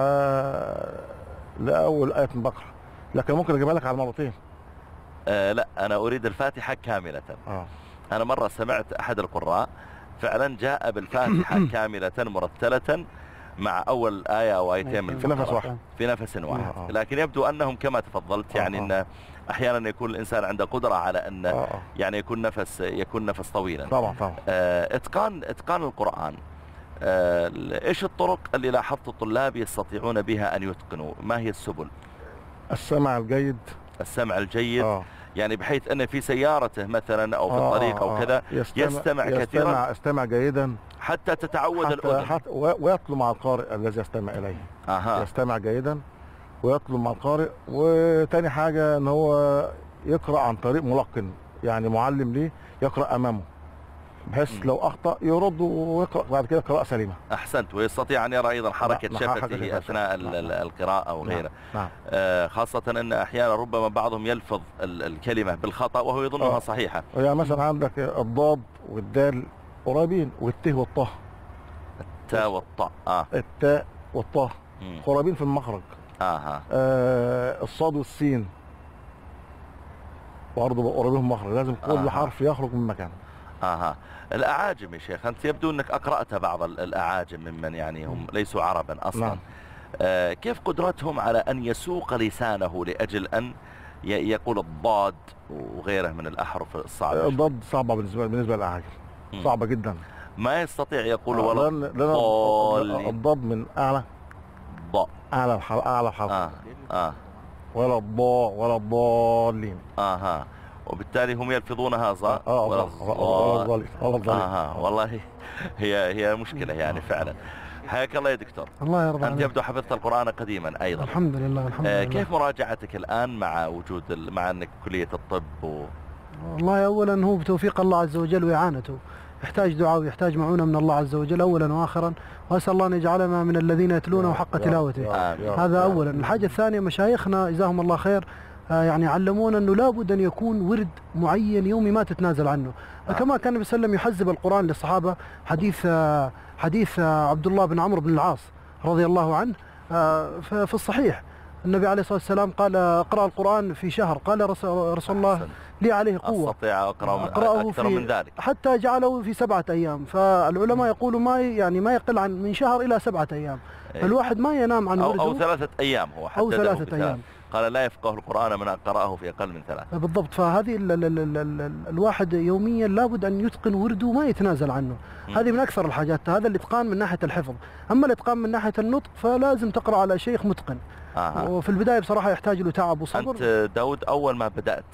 S4: لاول ايه من البقره، لكن ممكن اجيبها لك على مرتين.
S2: آه لا انا اريد الفاتحه كامله.
S4: آه.
S2: انا مره سمعت احد القراء فعلا جاء بالفاتحه كامله مرتله مع اول ايه او ايتين من
S4: في نفس واحد
S2: في نفس واحد. آه. لكن يبدو انهم كما تفضلت يعني آه. ان احيانا يكون الانسان عنده قدره على ان يعني يكون نفس يكون نفس طويلا.
S4: طبعا طبعا.
S2: آه اتقان اتقان القران آه، إيش الطرق اللي لاحظت الطلاب يستطيعون بها أن يتقنوا؟ ما هي السبل؟
S4: السمع الجيد.
S2: السمع الجيد.
S4: آه.
S2: يعني بحيث أنه في سيارته مثلا أو في
S4: آه
S2: الطريق أو كذا
S4: يستمع,
S2: يستمع,
S4: يستمع
S2: كثيرا
S4: يستمع جيدا
S2: حتى تتعود
S4: حتى
S2: الأذن
S4: حتى ويطلب مع القارئ الذي يستمع إليه.
S2: أها.
S4: يستمع جيدا ويطلب مع القارئ. وتاني حاجة ان هو يقرأ عن طريق ملقن، يعني معلم ليه يقرأ امامه، بحيث لو اخطأ يرد ويقرأ بعد كده قراءة سليمة.
S2: احسنت. ويستطيع ان يرى ايضا حركة
S4: نعم.
S2: شفته
S4: حركة
S2: اثناء
S4: نعم.
S2: القراءة او غيره.
S4: نعم.
S2: آه خاصة ان احيانا ربما بعضهم يلفظ الكلمة بالخطأ وهو يظنها
S4: آه.
S2: صحيحة.
S4: يعني مثلا عندك الضاد والدال قريبين، والت والطه.
S2: التاء والطاء. اه
S4: التاء والطه قريبين في المخرج.
S2: اها.
S4: آه الصاد والسين برضه قريبين في المخرج، لازم كل
S2: آه.
S4: حرف يخرج من مكانه.
S2: اها. الاعاجم يا شيخ، انت يبدو انك اقرأت بعض الاعاجم ممن يعني هم ليسوا عربا اصلا.
S4: نعم.
S2: آه كيف قدرتهم على ان يسوق لسانه لاجل ان يقول الضاد وغيره من الاحرف الصعبة؟
S4: الضاد صعبة بالنسبة بالنسبة للاعاجم، صعبة جدا.
S2: ما يستطيع يقول
S4: آه
S2: ولا
S4: الضاد. الضاد من اعلى
S2: ضاء،
S4: اعلى الحرف، اعلى الحرف.
S2: اه اه
S4: ولا الضاء ولا الضالين.
S2: اها. وبالتالي هم يلفظونها ظاء
S4: اه
S2: ولا
S4: الضالين ولا الضالين.
S2: اها. والله هي هي مشكلة يعني فعلا. حياك الله يا دكتور.
S7: الله يرضى
S2: أنت
S7: عليك.
S2: يبدو حفظت القرآن قديما أيضا.
S7: الحمد لله الحمد
S2: آه
S7: لله.
S2: كيف مراجعتك الآن مع وجود مع أنك كلية الطب و...
S7: والله أولا هو بتوفيق الله عز وجل وإعانته، يحتاج دعاء ويحتاج معونة من الله عز وجل أولا وآخرا، وأسأل الله أن يجعلنا من الذين يتلونه حق تلاوته. هذا أولا. الحاجة الثانية مشايخنا جزاهم الله خير يعني علمونا أنه لابد أن يكون ورد معين يومي ما تتنازل عنه. آه. كما كان النبي صلى الله عليه وسلم يحزب القرآن للصحابة، حديث حديث عبد الله بن عمرو بن العاص رضي الله عنه في الصحيح، النبي عليه الصلاة والسلام قال اقرأ القرآن في شهر، قال رسول الله لي عليه قوة
S2: أستطيع أقرأه أكثر من ذلك،
S7: حتى جعله في سبعة أيام. فالعلماء يقولوا ما يعني ما يقل عن من شهر إلى سبعة أيام. فالواحد ما ينام عن ورده.
S2: أو, أو ثلاثة أيام هو حدده.
S7: أو ثلاثة أيام.
S2: قال لا يفقه القرآن من قرأه في أقل من ثلاثة.
S7: بالضبط. فهذه ال ال ال ال ال الواحد يوميا لابد أن يتقن ورده وما يتنازل عنه. م. هذه من أكثر الحاجات. هذا الإتقان من ناحية الحفظ. أما الإتقان من ناحية النطق فلازم تقرأ على شيخ متقن.
S2: آه.
S7: وفي البداية بصراحة يحتاج له تعب وصبر.
S2: أنت داود أول ما بدأت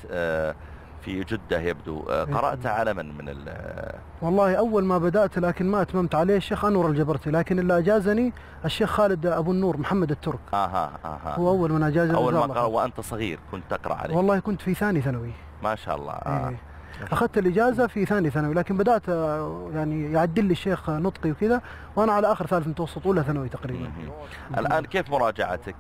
S2: في جدة يبدو قرأت على من من ال
S7: والله أول ما بدأت لكن ما أتممت عليه الشيخ أنور الجبرتي، لكن اللي أجازني الشيخ خالد أبو النور محمد الترك.
S2: آها آها.
S7: هو أول من أجازني.
S2: أول ما قرأ وأنت صغير كنت تقرأ عليه؟
S7: والله كنت في ثاني ثانوي.
S2: ما شاء الله. آه.
S7: إيه. أخذت الإجازة في ثاني ثانوي، لكن بدأت يعني يعدل لي الشيخ نطقي وكذا وأنا على آخر ثالث متوسط أولى ثانوي تقريبا.
S2: الآن كيف مراجعتك؟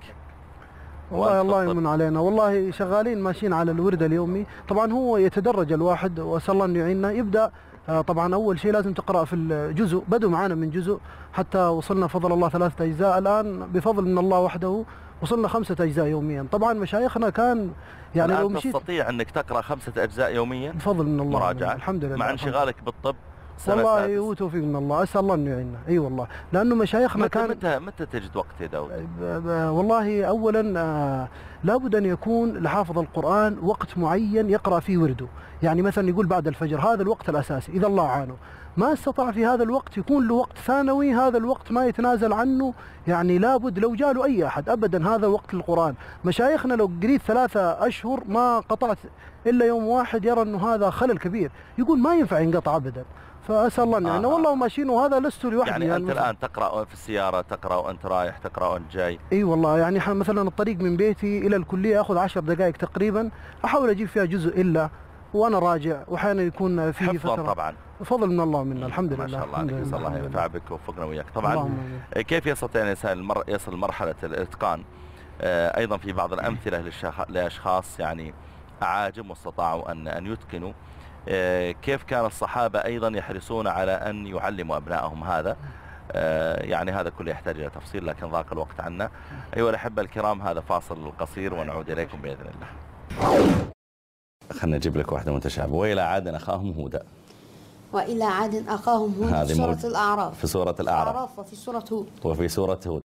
S7: والله الله يمن علينا، والله شغالين ماشيين على الورد اليومي. طبعا هو يتدرج الواحد وأسأل الله أن يعيننا. يبدأ طبعا أول شيء لازم تقرأ في الجزء، بدوا معانا من جزء حتى وصلنا فضل الله ثلاثة أجزاء، الآن بفضل من الله وحده وصلنا خمسة أجزاء يوميا. طبعا مشايخنا كان يعني
S2: الآن
S7: لو مشيت
S2: تستطيع أنك تقرأ خمسة أجزاء يوميا
S7: بفضل من الله
S2: مراجعة
S7: الحمد لله
S2: مع انشغالك بالطب.
S7: والله هو توفيق من الله، اسال الله انه يعيننا. اي والله لانه مشايخنا
S2: متى
S7: كان
S2: متى متى تجد وقت يا داود؟
S7: والله اولا آه لابد ان يكون لحافظ القران وقت معين يقرا فيه ورده، يعني مثلا يقول بعد الفجر هذا الوقت الاساسي اذا الله عانه. ما استطاع في هذا الوقت يكون له وقت ثانوي، هذا الوقت ما يتنازل عنه، يعني لابد لو جاله اي احد ابدا هذا وقت القران. مشايخنا لو قريت ثلاثة اشهر ما قطعت الا يوم واحد يرى انه هذا خلل كبير، يقول ما ينفع ينقطع ابدا. فاسال الله يعني آه. والله ماشيين وهذا لست لوحدي.
S2: يعني, يعني انت الان تقرا في السياره، تقرا وانت رايح، تقرا وانت جاي.
S7: اي والله يعني مثلا الطريق من بيتي الى الكليه ياخذ عشر دقائق تقريبا، احاول اجيب فيها جزء الا وانا راجع، واحيانا يكون في فتره
S2: طبعا
S7: فضل من الله منا الحمد لله.
S2: ما شاء الله عليك، نسال الله ينفع بك ووفقنا وياك. طبعا كيف يستطيع الانسان يصل مرحله الاتقان آه ايضا في بعض الامثله لاشخاص يعني اعاجم واستطاعوا ان ان يتقنوا. آه كيف كان الصحابه ايضا يحرصون على ان يعلموا ابنائهم هذا؟ آه يعني هذا كله يحتاج الى تفصيل لكن ضاق الوقت عنا. ايها الاحبه الكرام، هذا فاصل قصير ونعود اليكم باذن الله. خلنا نجيب لك واحده متشابهه. والى عاد اخاهم هودا.
S9: والى عاد اخاهم هود في سوره الاعراف.
S2: في سوره الاعراف
S9: وفي سوره هود.
S2: وفي سوره هود.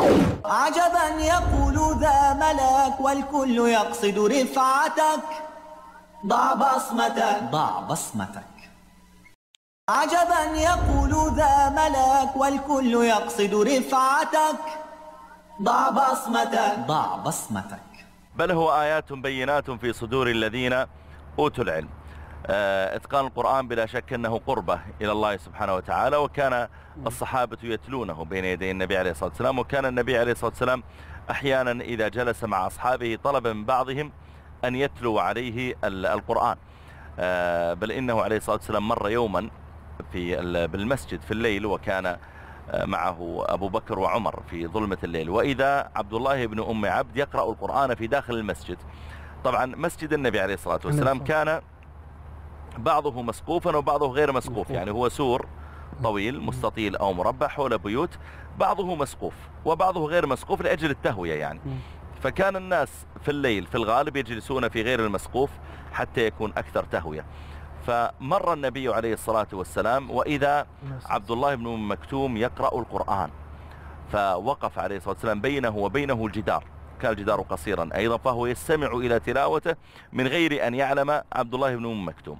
S1: عجبا يقول ذا ملاك والكل يقصد رفعتك، ضع بصمتك ضع بصمتك عجبا يقول ذا ملاك والكل يقصد رفعتك ضع بصمتك ضع بصمتك.
S2: بل هو آيات بينات في صدور الذين أوتوا العلم. اتقان القرآن بلا شك أنه قربة إلى الله سبحانه وتعالى، وكان الصحابة يتلونه بين يدي النبي عليه الصلاة والسلام، وكان النبي عليه الصلاة والسلام أحيانا إذا جلس مع أصحابه طلب من بعضهم أن يتلو عليه القرآن. بل إنه عليه الصلاة والسلام مر يوما في بالمسجد في الليل، وكان معه أبو بكر وعمر في ظلمة الليل، وإذا عبد الله بن أم عبد يقرأ القرآن في داخل المسجد. طبعا مسجد النبي عليه الصلاة والسلام كان بعضه مسقوفا وبعضه غير مسقوف، يعني هو سور طويل مستطيل أو مربع حول بيوت، بعضه مسقوف وبعضه غير مسقوف لأجل التهوية يعني. فكان الناس في الليل في الغالب يجلسون في غير المسقوف حتى يكون أكثر تهوية. فمر النبي عليه الصلاة والسلام وإذا عبد الله بن أم مكتوم يقرأ القرآن، فوقف عليه الصلاة والسلام بينه وبينه الجدار، كان الجدار قصيرا أيضا، فهو يستمع إلى تلاوته من غير أن يعلم عبد الله بن أم مكتوم.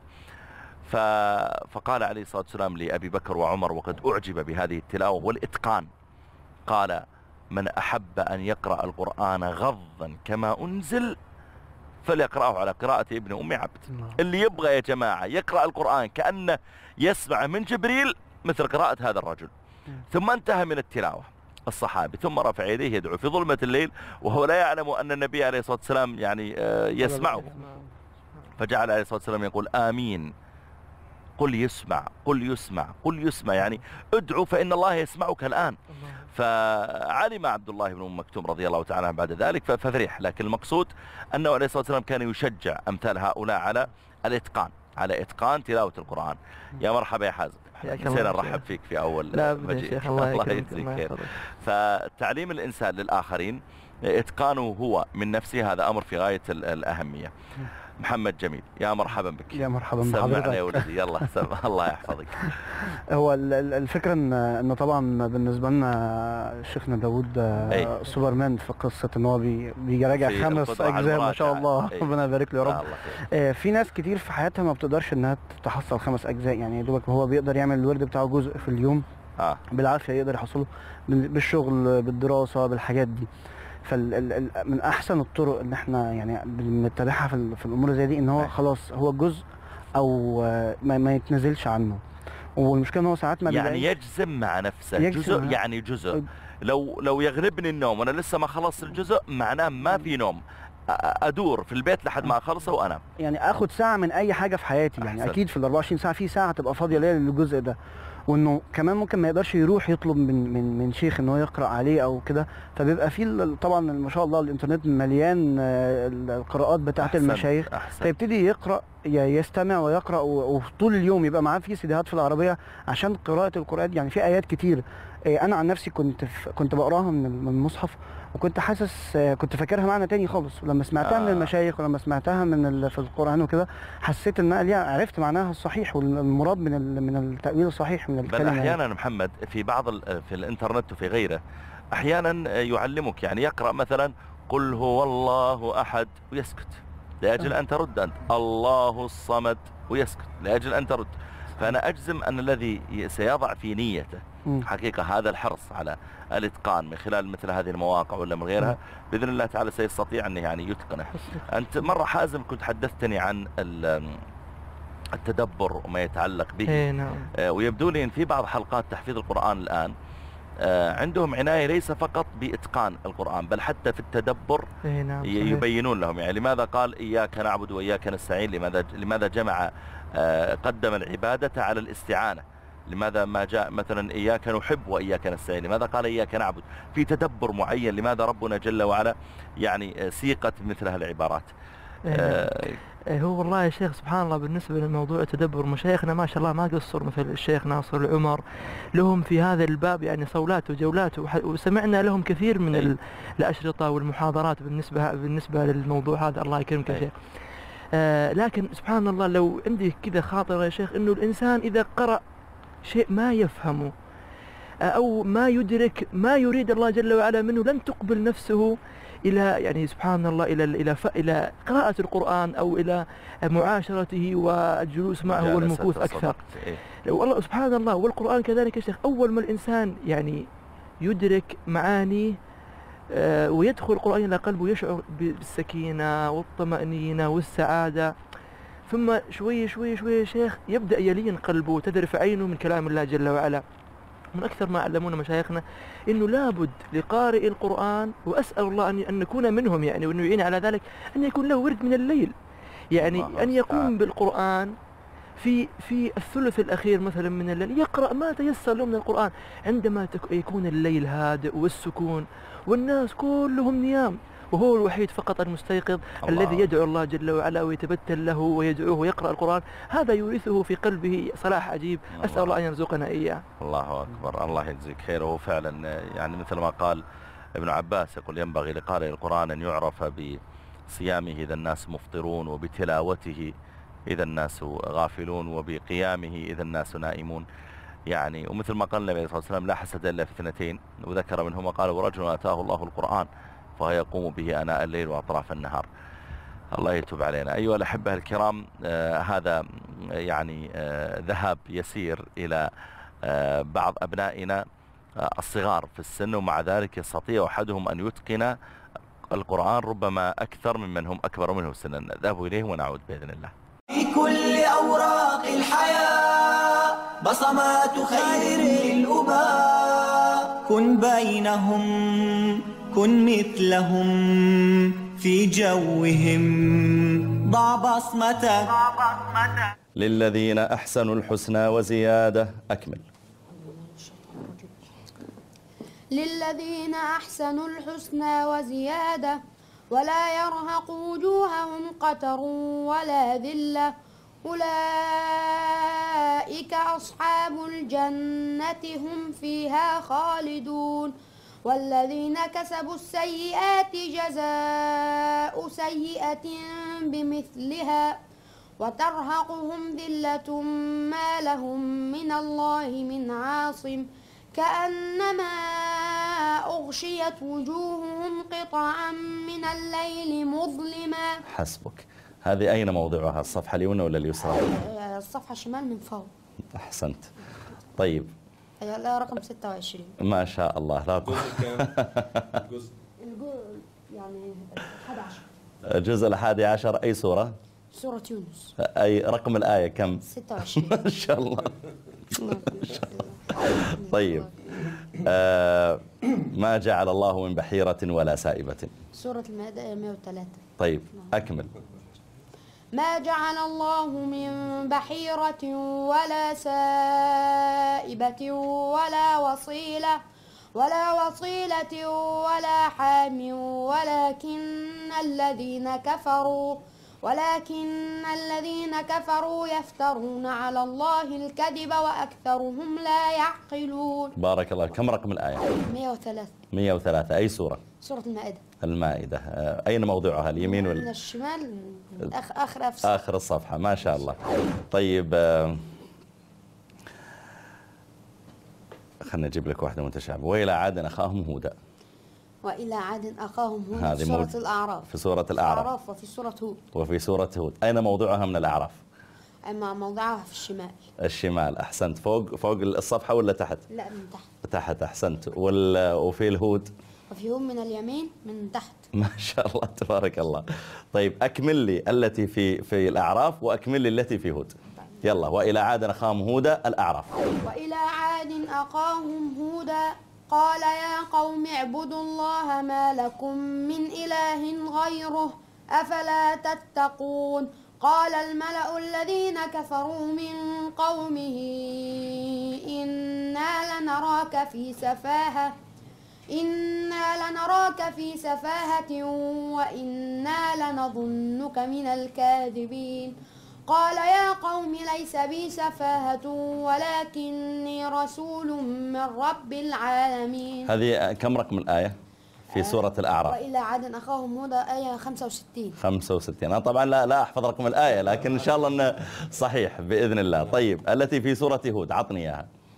S2: فقال عليه الصلاة والسلام لأبي بكر وعمر وقد أعجب بهذه التلاوة والإتقان، قال: من أحب أن يقرأ القرآن غضا كما أنزل فليقرأه على قراءة ابن أم عبد. اللي يبغى يا جماعة يقرأ القرآن كأنه يسمع من جبريل مثل قراءة هذا الرجل. ثم انتهى من التلاوة الصحابي، ثم رفع يديه يدعو في ظلمة الليل وهو لا يعلم أن النبي عليه الصلاة والسلام يعني يسمعه، فجعل عليه الصلاة والسلام يقول: آمين، قل يسمع قل يسمع قل يسمع، يعني ادعو فإن الله يسمعك الآن. فعلم عبد الله بن أم مكتوم رضي الله تعالى عنه بعد ذلك ففرح. لكن المقصود أنه عليه الصلاة والسلام كان يشجع أمثال هؤلاء على الإتقان، على إتقان تلاوة القرآن. يا مرحبا يا حازم، نسينا نرحب فيك في أول مجيء. الله يجزيك خير. فتعليم الإنسان للآخرين إتقانه هو من نفسه هذا أمر في غاية الأهمية. محمد جميل، يا مرحبا بك.
S10: يا مرحبا بحضرتك.
S2: سمعنا يا ولدي، يلا سمع. الله يحفظك.
S10: هو الفكرة ان انه طبعا بالنسبة لنا شيخنا داوود أي. سوبرمان في قصة ان هو بيراجع خمس اجزاء ما شاء الله، ربنا يبارك له يا رب. آه في ناس كتير في حياتها ما بتقدرش انها تحصل خمس اجزاء، يعني يا دوبك هو بيقدر يعمل الورد بتاعه جزء في اليوم آه. بالعافية يقدر يحصله بالشغل بالدراسة بالحاجات دي. فمن احسن الطرق ان احنا يعني بنتبعها في, في الامور زي دي ان هو خلاص هو جزء او ما, ما يتنزلش عنه. والمشكله ان هو ساعات ما
S2: يعني يجزم مع نفسه جزء مع يعني جزء لو لو يغلبني النوم وانا لسه ما خلصت الجزء معناه ما في نوم، ادور في البيت لحد ما اخلصه وانام.
S10: يعني اخد ساعه من اي حاجه في حياتي، يعني أحسن. اكيد في ال أربعة وعشرين ساعه في ساعه تبقى فاضيه ليا للجزء ده. وانه كمان ممكن ما يقدرش يروح يطلب من من من شيخ ان هو يقرا عليه او كده، فبيبقى في طبعا ما شاء الله الانترنت مليان القراءات بتاعه المشايخ، فيبتدي يقرا يستمع ويقرا وطول اليوم يبقى معاه في سيديهات في العربيه عشان قراءه القران. يعني في ايات كتير انا عن نفسي كنت كنت بقراها من المصحف وكنت حاسس كنت فاكرها معنى تاني خالص، ولما سمعتها آه. من المشايخ ولما سمعتها من في القرآن وكده حسيت ان انا عرفت معناها الصحيح والمراد من من التأويل الصحيح من الكلمة.
S2: بل احيانا محمد في بعض في الانترنت وفي غيره احيانا يعلمك، يعني يقرأ مثلا قل هو الله احد ويسكت لاجل ان ترد انت، الله الصمد ويسكت لاجل ان ترد. فانا اجزم ان الذي سيضع في نيته حقيقة هذا الحرص على الاتقان من خلال مثل هذه المواقع ولا من غيرها باذن الله تعالى سيستطيع ان يعني يتقنه. انت مرة حازم كنت حدثتني عن التدبر وما يتعلق به،
S11: نعم.
S2: ويبدو لي ان في بعض حلقات تحفيظ القرآن الان عندهم عناية ليس فقط بإتقان القرآن بل حتى في التدبر.
S11: نعم.
S2: يبينون لهم يعني لماذا قال إياك نعبد وإياك نستعين، لماذا لماذا جمع قدم العبادة على الاستعانة، لماذا ما جاء مثلا إياك نحب وإياك نستعين، لماذا قال إياك نعبد، في تدبر معين لماذا ربنا جل وعلا يعني سيقت مثل هالعبارات.
S11: آه هو والله يا شيخ سبحان الله بالنسبة لموضوع التدبر مشايخنا ما شاء الله ما قصر، مثل الشيخ ناصر العمر لهم في هذا الباب يعني صولات وجولات، وسمعنا لهم كثير من أي. الأشرطة والمحاضرات بالنسبة بالنسبة للموضوع هذا. الله يكرمك يا شيخ. آه لكن سبحان الله لو عندي كذا خاطر يا شيخ انه الانسان اذا قرأ شيء ما يفهمه أو ما يدرك ما يريد الله جل وعلا منه لن تقبل نفسه إلى يعني سبحان الله إلى إلى إلى قراءة القرآن أو إلى معاشرته والجلوس معه والمكوث أكثر. والله سبحان الله. والقرآن كذلك يا شيخ أول ما الإنسان يعني يدرك معانيه آه ويدخل القرآن إلى قلبه يشعر بالسكينة والطمأنينة والسعادة، ثم شوي شوي شوي يا شيخ يبدأ يلين قلبه وتذرف عينه من كلام الله جل وعلا. من أكثر ما علمونا مشايخنا إنه لابد لقارئ القرآن، وأسأل الله أن نكون منهم يعني وأنه يعين على ذلك، أن يكون له ورد من الليل، يعني أن يقوم بالقرآن في في الثلث الأخير مثلا من الليل، يقرأ ما تيسر له من القرآن عندما يكون الليل هادئ والسكون والناس كلهم نيام وهو الوحيد فقط المستيقظ الذي يدعو الله جل وعلا ويتبتل له ويدعوه ويقرأ القرآن. هذا يورثه في قلبه صلاح عجيب. أسأل الله أن يرزقنا إياه.
S2: الله أكبر. الله يجزيك خير. وهو فعلا يعني مثل ما قال ابن عباس يقول ينبغي لقارئ القرآن أن يعرف بصيامه إذا الناس مفطرون، وبتلاوته إذا الناس غافلون، وبقيامه إذا الناس نائمون. يعني ومثل ما قال النبي صلى الله عليه وسلم لا حسد إلا في اثنتين، وذكر منهما قال ورجل آتاه الله القرآن فهو يقوم به آناء الليل وأطراف النهار. الله يتوب علينا. أيها الأحبة الكرام، آه هذا يعني آه ذهاب يسير إلى آه بعض أبنائنا آه الصغار في السن، ومع ذلك يستطيع أحدهم أن يتقن القرآن ربما أكثر ممن هم أكبر منه سنا. نذهب إليه ونعود بإذن الله.
S1: في كل أوراق الحياة بصمات خير للأباء، كن بينهم كن مثلهم في جوهم، ضع بصمتك.
S8: للذين أحسنوا الحسنى وزيادة. أكمل.
S9: للذين أحسنوا الحسنى وزيادة ولا يرهق وجوههم قتر ولا ذلة، أولئك أصحاب الجنة هم فيها خالدون. والذين كسبوا السيئات جزاء سيئة بمثلها وترهقهم ذلة ما لهم من الله من عاصم، كأنما أغشيت وجوههم قطعا من الليل مظلما.
S8: حسبك. هذه أين موضعها؟ الصفحة اليمنى ولا اليسرى؟
S9: الصفحة الشمال من فوق.
S8: أحسنت. طيب
S9: لا رقم ستة وعشرين.
S8: ما شاء الله. لا
S9: الجزء الجزء يعني الحادي عشر.
S8: الجزء الحادي عشر أي سورة؟
S9: سورة يونس.
S8: أي رقم الآية كم؟
S9: ستة وعشرين.
S8: ما شاء الله. طيب آه ما جعل الله من بحيرة ولا سائبة.
S9: سورة المائدة مئة وثلاثة.
S8: طيب أكمل.
S9: ما جعل الله من بحيرة ولا سائبة ولا وصيلة ولا وصيلة ولا حام ولكن الذين كفروا ولكن الذين كفروا يفترون على الله الكذب وأكثرهم لا يعقلون.
S8: بارك الله. كم رقم الآية؟
S9: مئة وثلاثة.
S8: مئة وثلاثة. أي سورة؟
S9: سورة المائدة.
S8: المائدة. أين موضوعها؟ اليمين ولا؟
S9: من الشمال آخر
S8: الصفحة. آخر الصفحة. ما شاء الله. طيب خلنا نجيب لك واحدة متشابهة. وإلى عاد أخاهم هودا.
S9: وإلى عاد أخاهم هود في
S8: سورة
S9: الأعراف.
S8: في سورة الأعراف.
S9: وفي سورة هود.
S8: وفي سورة هود. أين موضوعها من الأعراف؟
S9: أما موضعها في الشمال.
S8: الشمال. أحسنت. فوق فوق الصفحة ولا تحت؟
S9: لا من تحت.
S8: تحت. أحسنت. وال وفي الهود؟
S9: وفي هود من اليمين من تحت.
S8: ما شاء الله تبارك الله. طيب أكمل لي التي في في الأعراف وأكمل لي التي في هود. يلا. وإلى عاد أخاهم هودا. الأعراف.
S9: وإلى عاد أخاهم هودا قال يا قوم اعبدوا الله ما لكم من إله غيره أفلا تتقون. قال الملأ الذين كفروا من قومه إنا لنراك في سفاهة إنا لنراك في سفاهة وإنا لنظنك من الكاذبين. قال يا قوم ليس بي سفاهة ولكني رسول من رب العالمين.
S8: هذه كم رقم الآية في سورة الأعراف؟
S9: وإلى عاد أخاهم هود آية خمسة وستين.
S8: خمسة وستين. أنا طبعا لا لا أحفظ رقم الآية لكن إن شاء الله أنه صحيح بإذن الله. طيب التي في سورة هود عطني إياها.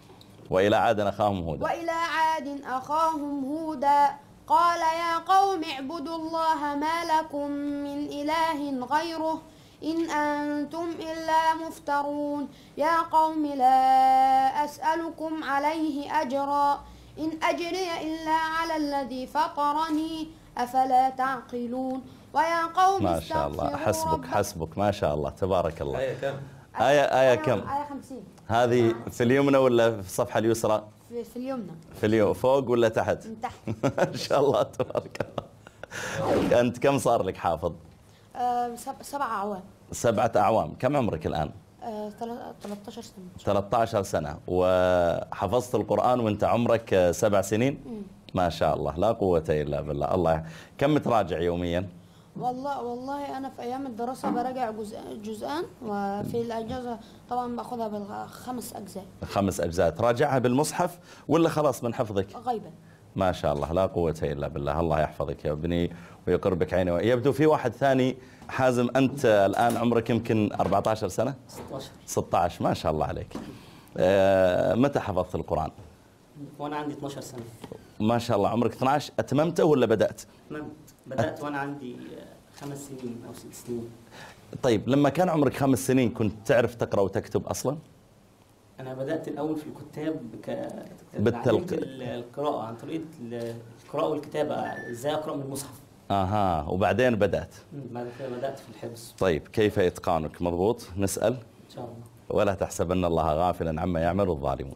S8: وإلى عاد أخاهم هودا
S9: وإلى عاد أخاهم هودا قال يا قوم اعبدوا الله ما لكم من إله غيره إن أنتم إلا مفترون يا قوم لا أسألكم عليه أجرا إن أجري إلا على الذي فطرني أفلا تعقلون ويا قوم
S8: ما شاء الله. حسبك حسبك ما شاء الله تبارك الله.
S12: آية كم؟
S8: آية آية كم؟
S9: آية خمسين.
S8: هذه في اليمنى ولا في الصفحة اليسرى؟
S9: في, في اليمنى.
S8: في اليوم فوق ولا تحت؟
S9: من تحت.
S8: ما شاء الله تبارك الله. أنت كم صار لك حافظ؟
S9: آه سبع أعوام.
S8: سبعة أعوام. كم عمرك الآن؟
S9: آه ثلاثة عشر سنة.
S8: ثلاثة عشر سنة. وحفظت القرآن وأنت عمرك سبع سنين؟
S9: مم.
S8: ما شاء الله لا قوة إلا بالله. الله. كم تراجع يوميا؟
S9: والله والله أنا في أيام الدراسة براجع جزء جزءان وفي الأجازة طبعا باخذها بالخمس أجزاء.
S8: خمس أجزاء. تراجعها بالمصحف ولا خلاص من حفظك؟
S9: غيبا.
S8: ما شاء الله لا قوة إلا بالله. الله يحفظك يا ابني ويقربك عيني. يبدو في واحد ثاني. حازم أنت الآن عمرك يمكن أربعة عشر سنة؟
S12: ستة عشر.
S8: ستة عشر. ما شاء الله عليك. آه متى حفظت القرآن؟
S12: وأنا عندي اثني عشر سنة.
S8: ما شاء الله. عمرك اثني عشر. أتممته ولا بدأت؟
S12: أتممت. بدأت وأنا عندي خمس سنين أو ست سنين.
S8: طيب لما كان عمرك خمس سنين كنت تعرف تقرأ وتكتب أصلا؟
S12: أنا بدأت الأول في الكتاب ك
S8: بالتلقي
S12: القراءة عن طريقة القراءة والكتابة، إزاي أقرأ من المصحف.
S8: أها وبعدين بدأت.
S12: بعد كده بدأت في الحفظ.
S8: طيب كيف إتقانك؟ مضبوط؟ نسأل.
S12: إن شاء الله.
S8: ولا تحسبن الله غافلا عما يعمل الظالمون.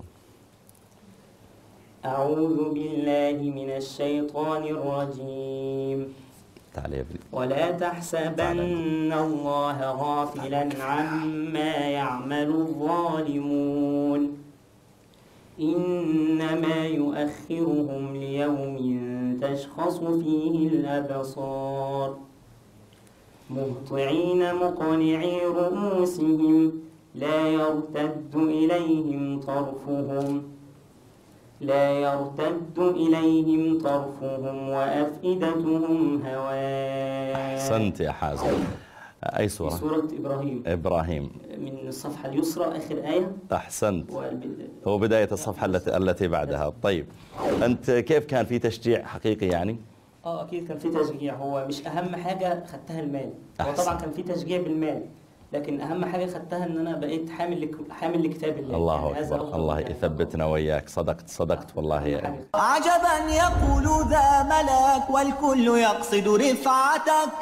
S12: أعوذ بالله من الشيطان الرجيم.
S8: تعال يا ابني.
S12: ولا تحسبن الله غافلا عما يعمل الظالمون إنما يؤخرهم ليوم تشخص فيه الأبصار مهطعين مقنعي رؤوسهم لا يرتد إليهم طرفهم لا يرتد إليهم طرفهم وأفئدتهم هواء.
S8: أحسنت يا حازم. أي سورة؟
S12: سورة إبراهيم.
S8: إبراهيم.
S12: من الصفحة اليسرى آخر آية.
S8: أحسنت. هو بداية الصفحة التي التي بعدها. طيب أنت كيف كان في تشجيع حقيقي يعني؟
S12: اه اكيد كان في تشجيع. هو مش اهم حاجه خدتها المال. هو طبعا كان في تشجيع بالمال، لكن اهم حاجه خدتها ان انا بقيت حامل لك... حامل لكتاب الله.
S8: الله
S12: يعني
S8: اكبر. الله يثبتنا وياك. صدقت صدقت والله يا
S1: عجبا يقول ذا ملك والكل يقصد رفعتك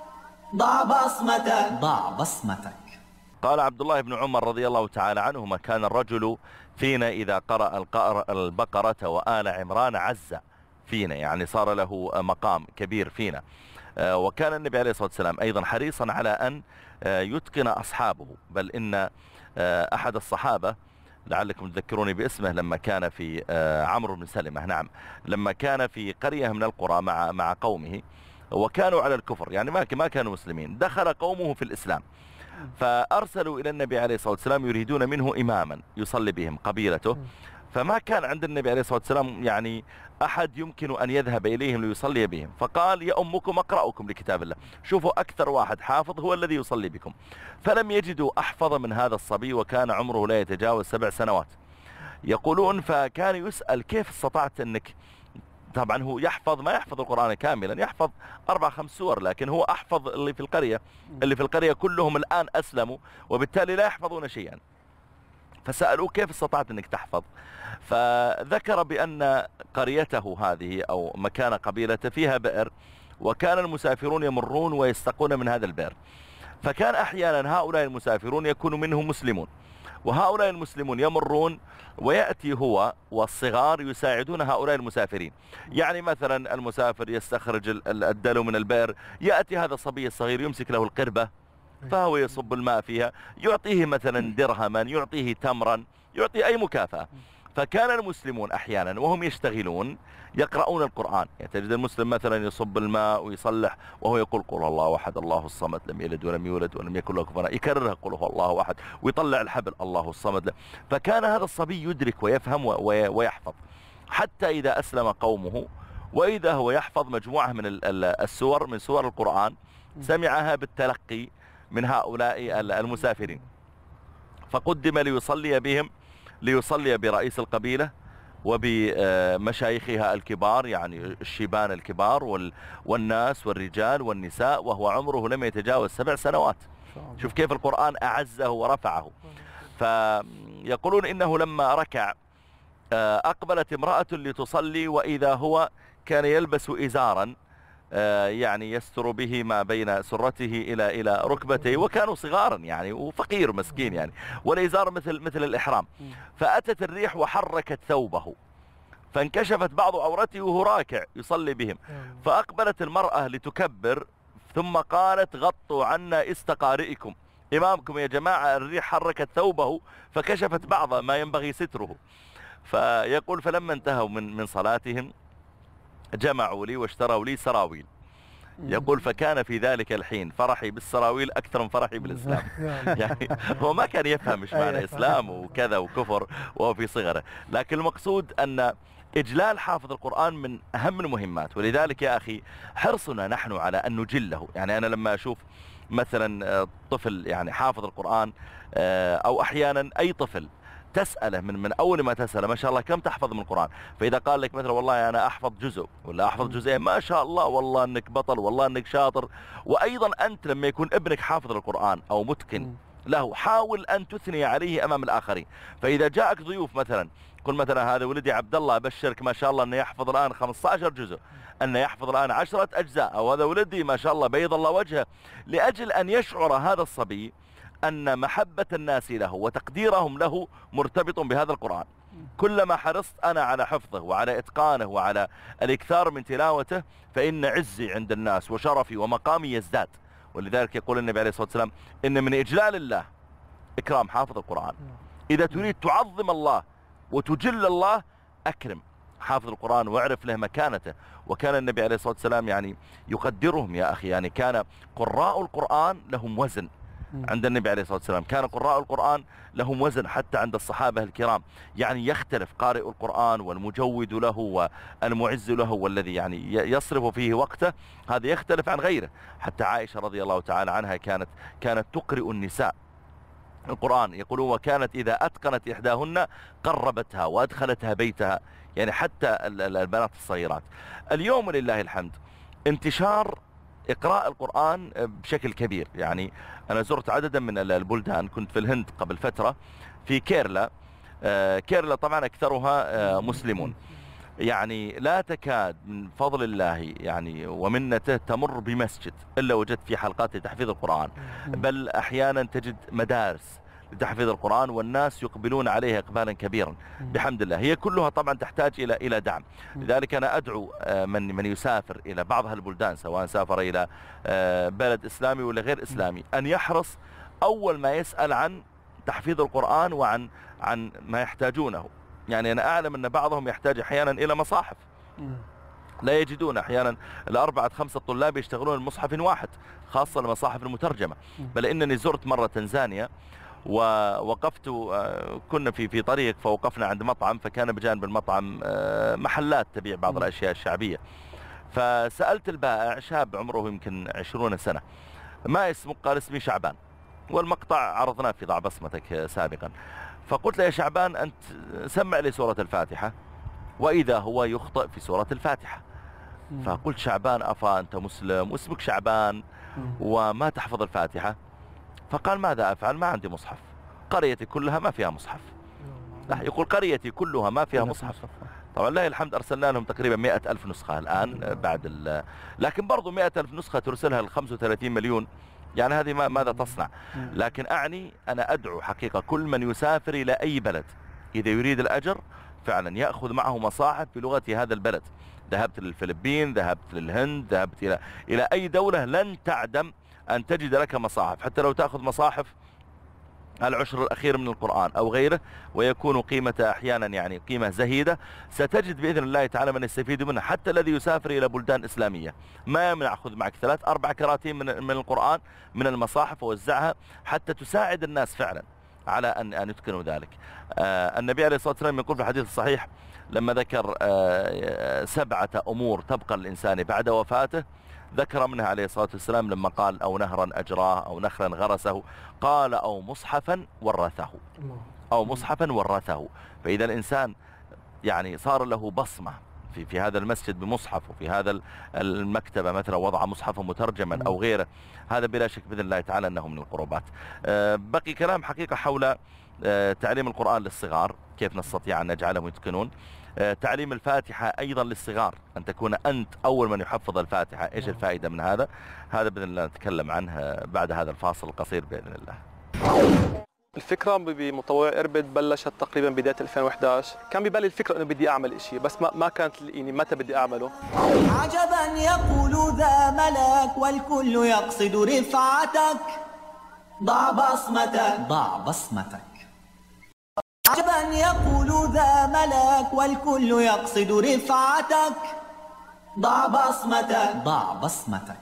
S1: ضع بصمتك ضع بصمتك.
S2: قال عبد الله بن عمر رضي الله تعالى عنهما كان الرجل فينا إذا قرأ البقرة وآل عمران عز فينا، يعني صار له مقام كبير فينا. وكان النبي عليه الصلاة والسلام أيضا حريصا على أن يتقن أصحابه، بل إن أحد الصحابة لعلكم تذكروني باسمه لما كان في عمرو بن سلمة، نعم، لما كان في قرية من القرى مع مع قومه وكانوا على الكفر، يعني ما ما كانوا مسلمين، دخل قومه في الإسلام فأرسلوا إلى النبي عليه الصلاة والسلام يريدون منه إماما يصلي بهم قبيلته، فما كان عند النبي عليه الصلاة والسلام يعني أحد يمكن أن يذهب إليهم ليصلي بهم، فقال يا أمكم أقرأكم لكتاب الله، شوفوا أكثر واحد حافظ هو الذي يصلي بكم. فلم يجدوا أحفظ من هذا الصبي وكان عمره لا يتجاوز سبع سنوات. يقولون فكان يسأل كيف استطعت أنك، طبعا هو يحفظ ما يحفظ القرآن كاملا، يحفظ أربع خمس سور، لكن هو أحفظ اللي في القرية، اللي في القرية كلهم الآن أسلموا وبالتالي لا يحفظون شيئا. فسألوه كيف استطعت أنك تحفظ؟ فذكر بأن قريته هذه أو مكان قبيلته فيها بئر، وكان المسافرون يمرون ويستقون من هذا البئر، فكان أحيانا هؤلاء المسافرون يكون منهم مسلمون، وهؤلاء المسلمون يمرون ويأتي هو والصغار يساعدون هؤلاء المسافرين. يعني مثلا المسافر يستخرج الدلو من البئر، يأتي هذا الصبي الصغير يمسك له القربة فهو يصب الماء فيها، يعطيه مثلا درهما، يعطيه تمرا، يعطيه أي مكافأة. فكان المسلمون أحيانا وهم يشتغلون يقرؤون القرآن، يعني تجد المسلم مثلا يصب الماء ويصلح وهو يقول قل الله أحد الله الصمد لم يلد ولم يولد ولم يكن له كفوا، يكررها قل هو الله أحد، ويطلع الحبل الله الصمد له. فكان هذا الصبي يدرك ويفهم ويحفظ، حتى إذا أسلم قومه وإذا هو يحفظ مجموعة من السور من سور القرآن سمعها بالتلقي من هؤلاء المسافرين، فقدم ليصلي بهم ليصلي برئيس القبيلة وبمشايخها الكبار، يعني الشيبان الكبار والناس والرجال والنساء، وهو عمره لم يتجاوز سبع سنوات. شوف كيف القرآن أعزه ورفعه. فيقولون إنه لما ركع أقبلت امرأة لتصلي، وإذا هو كان يلبس إزارا يعني يستر به ما بين سرته إلى إلى ركبتيه، وكانوا صغارا يعني وفقير مسكين يعني، والإزار مثل مثل الإحرام. فأتت الريح وحركت ثوبه فانكشفت بعض عورته وهو راكع يصلي بهم، فأقبلت المرأة لتكبر ثم قالت غطوا عنا استقارئكم، إمامكم يا جماعة الريح حركت ثوبه فكشفت بعض ما ينبغي ستره. فيقول فلما انتهوا من من صلاتهم جمعوا لي واشتروا لي سراويل. يقول فكان في ذلك الحين فرحي بالسراويل أكثر من فرحي بالإسلام. يعني هو ما كان يفهم ايش معنى إسلام وكذا وكفر وهو في صغره، لكن المقصود أن إجلال حافظ القرآن من أهم المهمات. ولذلك يا أخي حرصنا نحن على أن نجله. يعني أنا لما أشوف مثلا طفل يعني حافظ القرآن، أو أحيانا أي طفل تسأله من من أول ما تسأله ما شاء الله كم تحفظ من القرآن، فإذا قال لك مثلا والله أنا أحفظ جزء ولا أحفظ جزئين، ما شاء الله والله أنك بطل والله أنك شاطر. وأيضا أنت لما يكون ابنك حافظ القرآن أو متقن له حاول أن تثني عليه أمام الآخرين. فإذا جاءك ضيوف مثلا قل مثلا هذا ولدي عبد الله أبشرك ما شاء الله أنه يحفظ الآن خمسة عشر جزء، أنه يحفظ الآن عشرة أجزاء، أو هذا ولدي ما شاء الله بيض الله وجهه، لأجل أن يشعر هذا الصبي أن محبة الناس له وتقديرهم له مرتبط بهذا القرآن. كلما حرصت أنا على حفظه وعلى إتقانه وعلى الإكثار من تلاوته فإن عزي عند الناس وشرفي ومقامي يزداد. ولذلك يقول النبي عليه الصلاة والسلام إن من إجلال الله إكرام حافظ القرآن. إذا تريد تعظم الله وتجل الله أكرم حافظ القرآن واعرف له مكانته. وكان النبي عليه الصلاة والسلام يعني يقدرهم يا أخي، يعني كان قراء القرآن لهم وزن عند النبي عليه الصلاة والسلام، كان قراء القرآن لهم وزن حتى عند الصحابة الكرام. يعني يختلف قارئ القرآن والمجود له والمعز له والذي يعني يصرف فيه وقته، هذا يختلف عن غيره. حتى عائشة رضي الله تعالى عنها كانت كانت تقرئ النساء القرآن، يقولون وكانت إذا أتقنت إحداهن قربتها وأدخلتها بيتها، يعني حتى البنات الصغيرات. اليوم لله الحمد انتشار إقراء القرآن بشكل كبير. يعني أنا زرت عددا من البلدان، كنت في الهند قبل فترة في كيرلا. كيرلا طبعا أكثرها مسلمون، يعني لا تكاد من فضل الله يعني ومنته تمر بمسجد إلا وجدت في حلقات لتحفيظ القرآن، بل أحيانا تجد مدارس لتحفيظ القرآن والناس يقبلون عليها إقبالا كبيرا بحمد الله. هي كلها طبعا تحتاج إلى إلى دعم. لذلك أنا أدعو من من يسافر إلى بعض هالبلدان سواء سافر إلى بلد إسلامي ولا غير إسلامي أن يحرص أول ما يسأل عن تحفيظ القرآن وعن عن ما يحتاجونه. يعني أنا أعلم أن بعضهم يحتاج أحيانا إلى مصاحف لا يجدون، أحيانا الأربعة خمسة طلاب يشتغلون المصحف واحد خاصة المصاحف المترجمة. بل إنني زرت مرة تنزانيا ووقفت، كنا في في طريق فوقفنا عند مطعم، فكان بجانب المطعم محلات تبيع بعض الأشياء الشعبية. فسألت البائع شاب عمره يمكن عشرون سنة ما اسمك؟ قال اسمي شعبان، والمقطع عرضناه في ضع بصمتك سابقا. فقلت له يا شعبان أنت سمع لي سورة الفاتحة، وإذا هو يخطئ في سورة الفاتحة. فقلت شعبان أفا أنت مسلم واسمك شعبان وما تحفظ الفاتحة؟ فقال ماذا أفعل؟ ما عندي مصحف، قريتي كلها ما فيها مصحف. لا يقول قريتي كلها ما فيها مصحف. طبعا لله الحمد أرسلنا لهم تقريبا مئة ألف نسخة الآن بعد ال... لكن برضو مئة ألف نسخة ترسلها ل خمسة وثلاثين مليون، يعني هذه ما ماذا تصنع؟ لكن أعني أنا أدعو حقيقة كل من يسافر إلى أي بلد إذا يريد الأجر فعلا يأخذ معه مصاحف بلغة هذا البلد. ذهبت للفلبين، ذهبت للهند، ذهبت إلى إلى أي دولة لن تعدم أن تجد لك مصاحف، حتى لو تأخذ مصاحف العشر الأخير من القرآن أو غيره ويكون قيمة أحيانا يعني قيمة زهيدة، ستجد بإذن الله تعالى من يستفيد منها. حتى الذي يسافر إلى بلدان إسلامية ما يمنع خذ معك ثلاث أربع كراتين من من القرآن من المصاحف ووزعها حتى تساعد الناس فعلا على أن أن يتقنوا ذلك. آه النبي عليه الصلاة والسلام يقول في الحديث الصحيح لما ذكر آه سبعة أمور تبقى الإنسان بعد وفاته، ذكر منها عليه الصلاة والسلام لما قال أو نهرا أجراه أو نخلا غرسه، قال أو مصحفا ورثه، أو مصحفا ورثه. فإذا الإنسان يعني صار له بصمة في في هذا المسجد بمصحف، وفي هذا المكتبة مثلا وضع مصحفا مترجما أو غيره، هذا بلا شك بإذن الله تعالى أنه من القربات. بقي كلام حقيقة حول تعليم القرآن للصغار، كيف نستطيع أن نجعلهم يتقنون. تعليم الفاتحة أيضا للصغار، أن تكون أنت أول من يحفظ الفاتحة. إيش الفائدة من هذا؟ هذا بإذن الله نتكلم عنه بعد هذا الفاصل القصير بإذن الله.
S13: الفكرة بمطوع إربد بلشت تقريبا بداية ألفين وإحدى عشر، كان ببالي الفكرة إنه بدي أعمل إشي، بس ما ما كانت يعني متى بدي أعمله.
S1: عجبا يقول ذا ملك والكل يقصد رفعتك، ضع بصمتك ضع بصمتك. عجبا يقول ذا ملك والكل يقصد رفعتك، ضع بصمتك ضع بصمتك.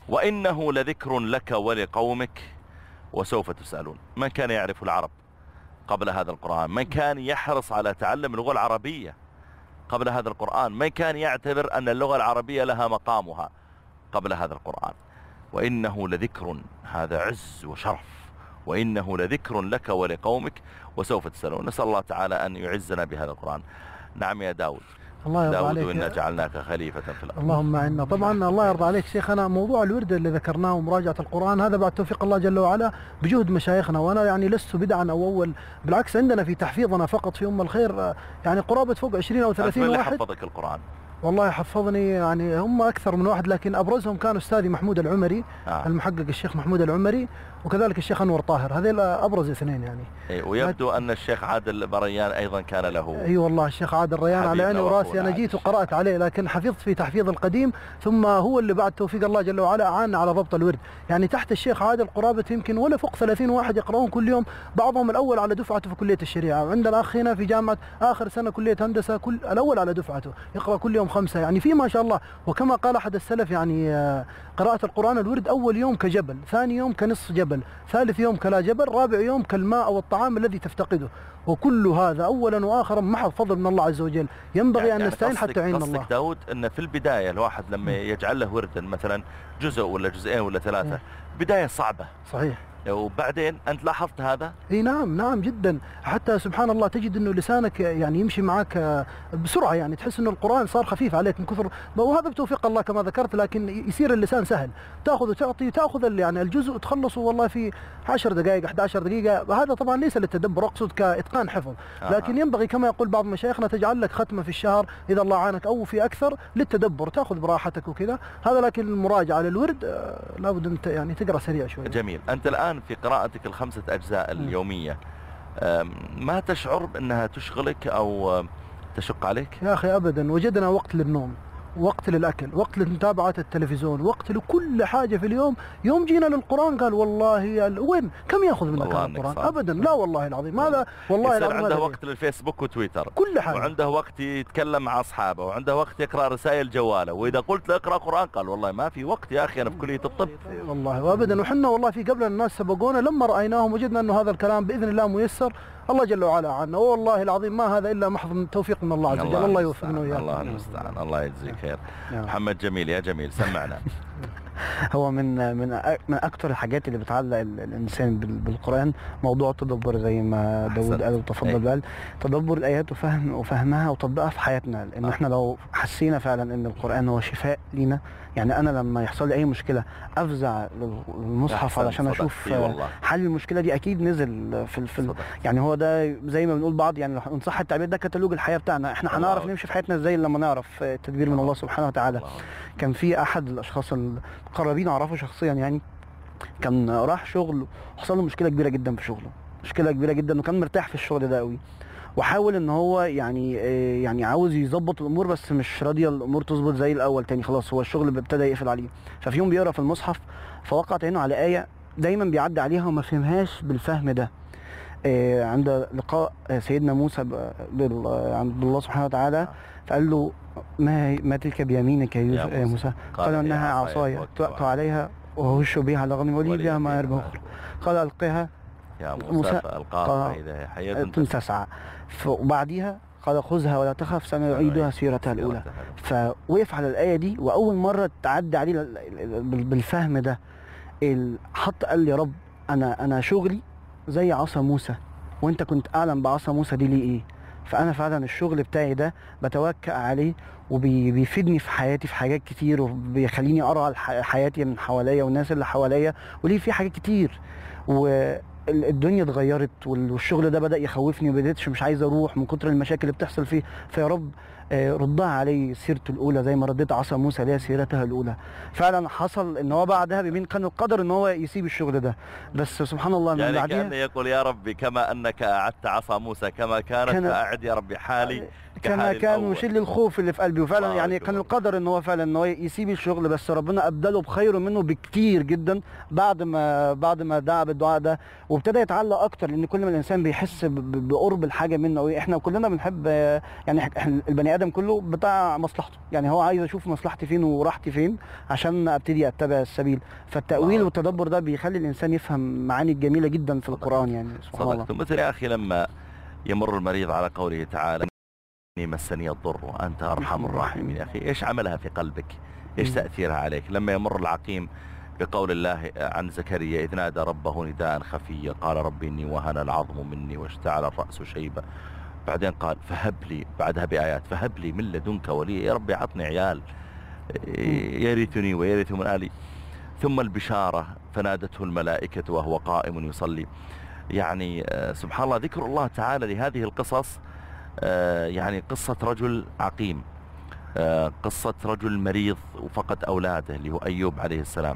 S2: وإنه لذكر لك ولقومك وسوف تسألون. من كان يعرف العرب قبل هذا القرآن؟ من كان يحرص على تعلم اللغة العربية قبل هذا القرآن؟ من كان يعتبر أن اللغة العربية لها مقامها قبل هذا القرآن؟ وإنه لذكر، هذا عز وشرف، وإنه لذكر لك ولقومك وسوف تسألون. نسأل الله تعالى أن يعزنا بهذا القرآن. نعم يا داود.
S7: الله يرضى
S2: داود
S7: عليك.
S2: وإنا جعلناك خليفة في الأرض.
S7: اللهم عنا. طبعا الله يرضى عليك شيخ، أنا موضوع الورد اللي ذكرناه ومراجعة القرآن هذا بعد توفيق الله جل وعلا بجهد مشايخنا، وأنا يعني لست بدعا أو أول، بالعكس عندنا في تحفيظنا فقط في أم الخير يعني قرابة فوق عشرين أو ثلاثين
S2: واحد.
S7: واحد.
S2: حفظك القرآن؟
S7: والله حفظني يعني هم أكثر من واحد، لكن أبرزهم كان أستاذي محمود العمري،
S2: آه.
S7: المحقق الشيخ محمود العمري، وكذلك الشيخ أنور طاهر، هذيل أبرز اثنين يعني.
S2: إيه، ويبدو أن الشيخ عادل بريان أيضا كان له.
S7: اي أيوة والله الشيخ عادل ريان على عيني وراسي، أنا جيت وقرأت عليه، لكن حفظت في تحفيظ القديم، ثم هو اللي بعد توفيق الله جل وعلا أعان على ضبط الورد. يعني تحت الشيخ عادل قرابة يمكن ولا فوق ثلاثين واحد يقرؤون كل يوم، بعضهم الأول على دفعته في كلية الشريعة، وعندنا أخ هنا في جامعة آخر سنة كلية هندسة كل الأول على دفعته يقرأ كل يوم خمسة، يعني في ما شاء الله. وكما قال أحد السلف يعني قراءة القرآن الورد أول يوم كجبل، ثاني يوم كنصف جبل، ثالث يوم كلا جبل، رابع يوم كالماء أو الطعام الذي تفتقده. وكل هذا أولا وآخرا محض فضل من الله عز وجل، ينبغي يعني أن نستعين حتى يعين الله.
S2: قصدك داود أن في البداية الواحد لما يجعل له وردا مثلا جزء ولا جزئين ولا ثلاثة، م. بداية صعبة.
S7: صحيح.
S2: وبعدين أنت لاحظت هذا؟
S7: اي نعم نعم جدا، حتى سبحان الله تجد انه لسانك يعني يمشي معك بسرعه، يعني تحس انه القرآن صار خفيف عليك من كثر، وهذا بتوفيق الله كما ذكرت، لكن يصير اللسان سهل، تاخذ وتعطي، تاخذ يعني الجزء وتخلصه والله في عشر دقائق أحد عشر دقيقه. هذا طبعا ليس للتدبر، اقصد كاتقان حفظ، لكن ينبغي كما يقول بعض مشايخنا تجعل لك ختمه في الشهر اذا الله عانك او في اكثر للتدبر، تاخذ براحتك وكذا. هذا لكن المراجعه للورد لابد انت يعني تقرا سريع شوي.
S2: جميل. انت الان في قراءتك الخمسة أجزاء اليومية ما تشعر بأنها تشغلك أو تشق عليك؟
S7: يا أخي أبدا، وجدنا وقت للنوم، وقت للأكل، وقت لمتابعة التلفزيون، وقت لكل حاجة في اليوم. يوم جينا للقرآن قال والله وين كم ياخذ منك القرآن؟ أبدا لا والله العظيم. هذا والله
S2: العظيم عنده وقت للفيسبوك وتويتر
S7: كل حاجة،
S2: وعنده وقت يتكلم مع أصحابه، وعنده وقت يقرأ رسائل جواله، وإذا قلت له اقرأ قرآن قال والله ما في وقت يا أخي أنا في كلية الطب.
S7: والله وأبدا. وحنا والله في قبل الناس سبقونا لما رأيناهم وجدنا أنه هذا الكلام بإذن الله ميسر، الله جل وعلا عنا، والله العظيم ما هذا إلا محض توفيق من الله عز وجل. الله يوفقنا وياك.
S2: الله المستعان. الله يجزيك خير. محمد جميل. يا جميل سمعنا.
S10: هو من من من اكثر الحاجات اللي بتعلق الانسان بالقران موضوع التدبر، زي ما داود قال وتفضل قال، تدبر الايات وفهم وفهمها وتطبيقها في حياتنا، لان احنا لو حسينا فعلا ان القران هو شفاء لينا. يعني انا لما يحصل لي اي مشكله افزع للمصحف علشان اشوف حل المشكله دي، اكيد نزل في في يعني هو ده زي ما بنقول بعض يعني ان صح التعبير ده كتالوج الحياه بتاعنا، احنا هنعرف نمشي في حياتنا ازاي لما نعرف التدبير من الله سبحانه وتعالى. كان في احد الاشخاص القرابين اعرفه شخصيا، يعني كان راح شغل وحصل له مشكله كبيره جدا في شغله، مشكله كبيره جدا، وكان مرتاح في الشغل ده قوي، وحاول ان هو يعني يعني عاوز يظبط الامور، بس مش راضيه الامور تظبط زي الاول تاني، خلاص هو الشغل ابتدى يقفل عليه. ففي يوم بيقرا في المصحف فوقعت عينه على ايه دايما بيعدي عليها وما فهمهاش بالفهم ده. عند لقاء سيدنا موسى عند الله سبحانه وتعالى فقال له ما ما تلك بيمينك يا موسى؟ قال انها عصاي اتوكل عليها وهش بها على غنم ولي بها ما يربو اخرى. قال القها
S2: يا موسى فالقاها اذا حية
S10: تسعى. وبعديها قال خذها ولا تخف سنعيدها سيرتها الاولى. فوقف على الايه دي، واول مره تعدي عليه بالفهم ده حط قال لي يا رب انا انا شغلي زي عصا موسى، وانت كنت اعلم بعصا موسى دي ليه ايه. فانا فعلا الشغل بتاعي ده بتوكل عليه وبيفيدني في حياتي في حاجات كتير، وبيخليني ارى حياتي من حواليا والناس اللي حواليا، وليه في حاجات كتير. والدنيا اتغيرت والشغل ده بدأ يخوفني وبدأتش مش عايز اروح من كتر المشاكل اللي بتحصل فيه. فيا رب ردها علي سيرته الاولى زي ما رديت عصا موسى ليها سيرتها الاولى. فعلا حصل ان هو بعدها بيمين كان القدر ان هو يسيب الشغل ده، بس سبحان الله من
S2: يعني
S10: بعدها
S2: كان يقول يا ربي كما انك اعدت عصا موسى كما كانت كان فاعد يا ربي حالي
S10: كما كان وشيل الخوف اللي في قلبي. وفعلا يعني كان القدر ان هو فعلا ان هو يسيب الشغل، بس ربنا ابدله بخير منه بكتير جدا بعد ما بعد ما دعا بالدعاء ده، وابتدى يتعلق اكتر، لان كل ما الانسان بيحس بقرب الحاجه منه. احنا كلنا بنحب يعني احنا البني ادم كله بتاع مصلحته، يعني هو عايز اشوف مصلحتي فين وراحتي فين عشان ابتدي اتبع السبيل. فالتاويل والتدبر ده بيخلي الانسان يفهم معاني جميله جدا في القران يعني سبحان الله.
S2: مثل يا اخي لما يمر المريض على قوله تعالى مسني الضر وانت ارحم الراحمين، يا اخي ايش عملها في قلبك؟ ايش تاثيرها عليك؟ لما يمر العقيم بقول الله عن زكريا اذ نادى ربه نداء خفيا قال ربي اني وهن العظم مني واشتعل الراس شيبا، بعدين قال فهب لي بعدها بايات فهب لي من لدنك ولي، يا ربي عطني عيال يرثني ويرث من آلي. ثم البشاره فنادته الملائكه وهو قائم يصلي. يعني سبحان الله ذكر الله تعالى لهذه القصص، يعني قصة رجل عقيم، قصة رجل مريض وفقد أولاده اللي هو أيوب عليه السلام،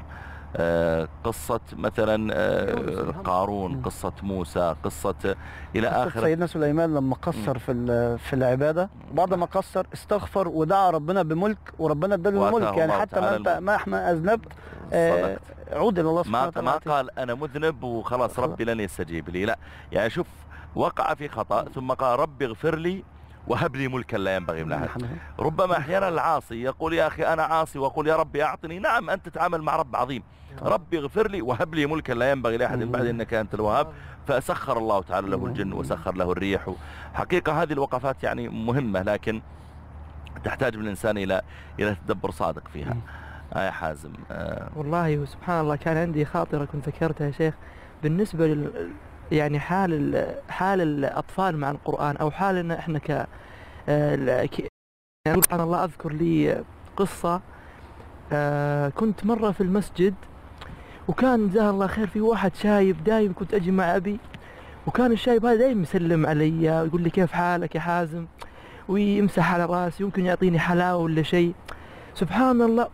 S2: قصة مثلا قارون، قصة موسى، قصة إلى آخر.
S10: سيدنا سليمان لما قصر في في العبادة، بعد ما قصر استغفر ودعا ربنا بملك وربنا اداله الملك. يعني حتى ما انت مهما أذنبت عود إلى الله سبحانه وتعالى.
S2: ما قال أنا مذنب وخلاص ربي لن يستجيب لي، لا، يعني شوف وقع في خطأ ثم قال ربي اغفر لي وهب لي ملكا لا ينبغي له. ربما احيانا العاصي يقول يا اخي انا عاصي واقول يا ربي اعطني، نعم انت تتعامل مع رب عظيم، ربي اغفر لي وهب لي ملكا لا ينبغي لاحد بعد انك انت الوهاب. فسخر الله تعالى له الجن وسخر له الريح. حقيقه هذه الوقفات يعني مهمه، لكن تحتاج من الانسان الى الى تدبر صادق فيها. آه يا حازم. آه
S11: والله سبحان الله كان عندي خاطره كنت ذكرتها يا شيخ بالنسبه لل يعني حال حال الأطفال مع القرآن أو حالنا إحنا ك يعني سبحان الله أذكر لي قصة. كنت مرة في المسجد وكان جزاه الله خير في واحد شايب دايم كنت أجي مع أبي، وكان الشايب هذا دايم يسلم علي ويقول لي كيف حالك يا حازم ويمسح على راسي، يمكن يعطيني حلاوة ولا شيء. سبحان الله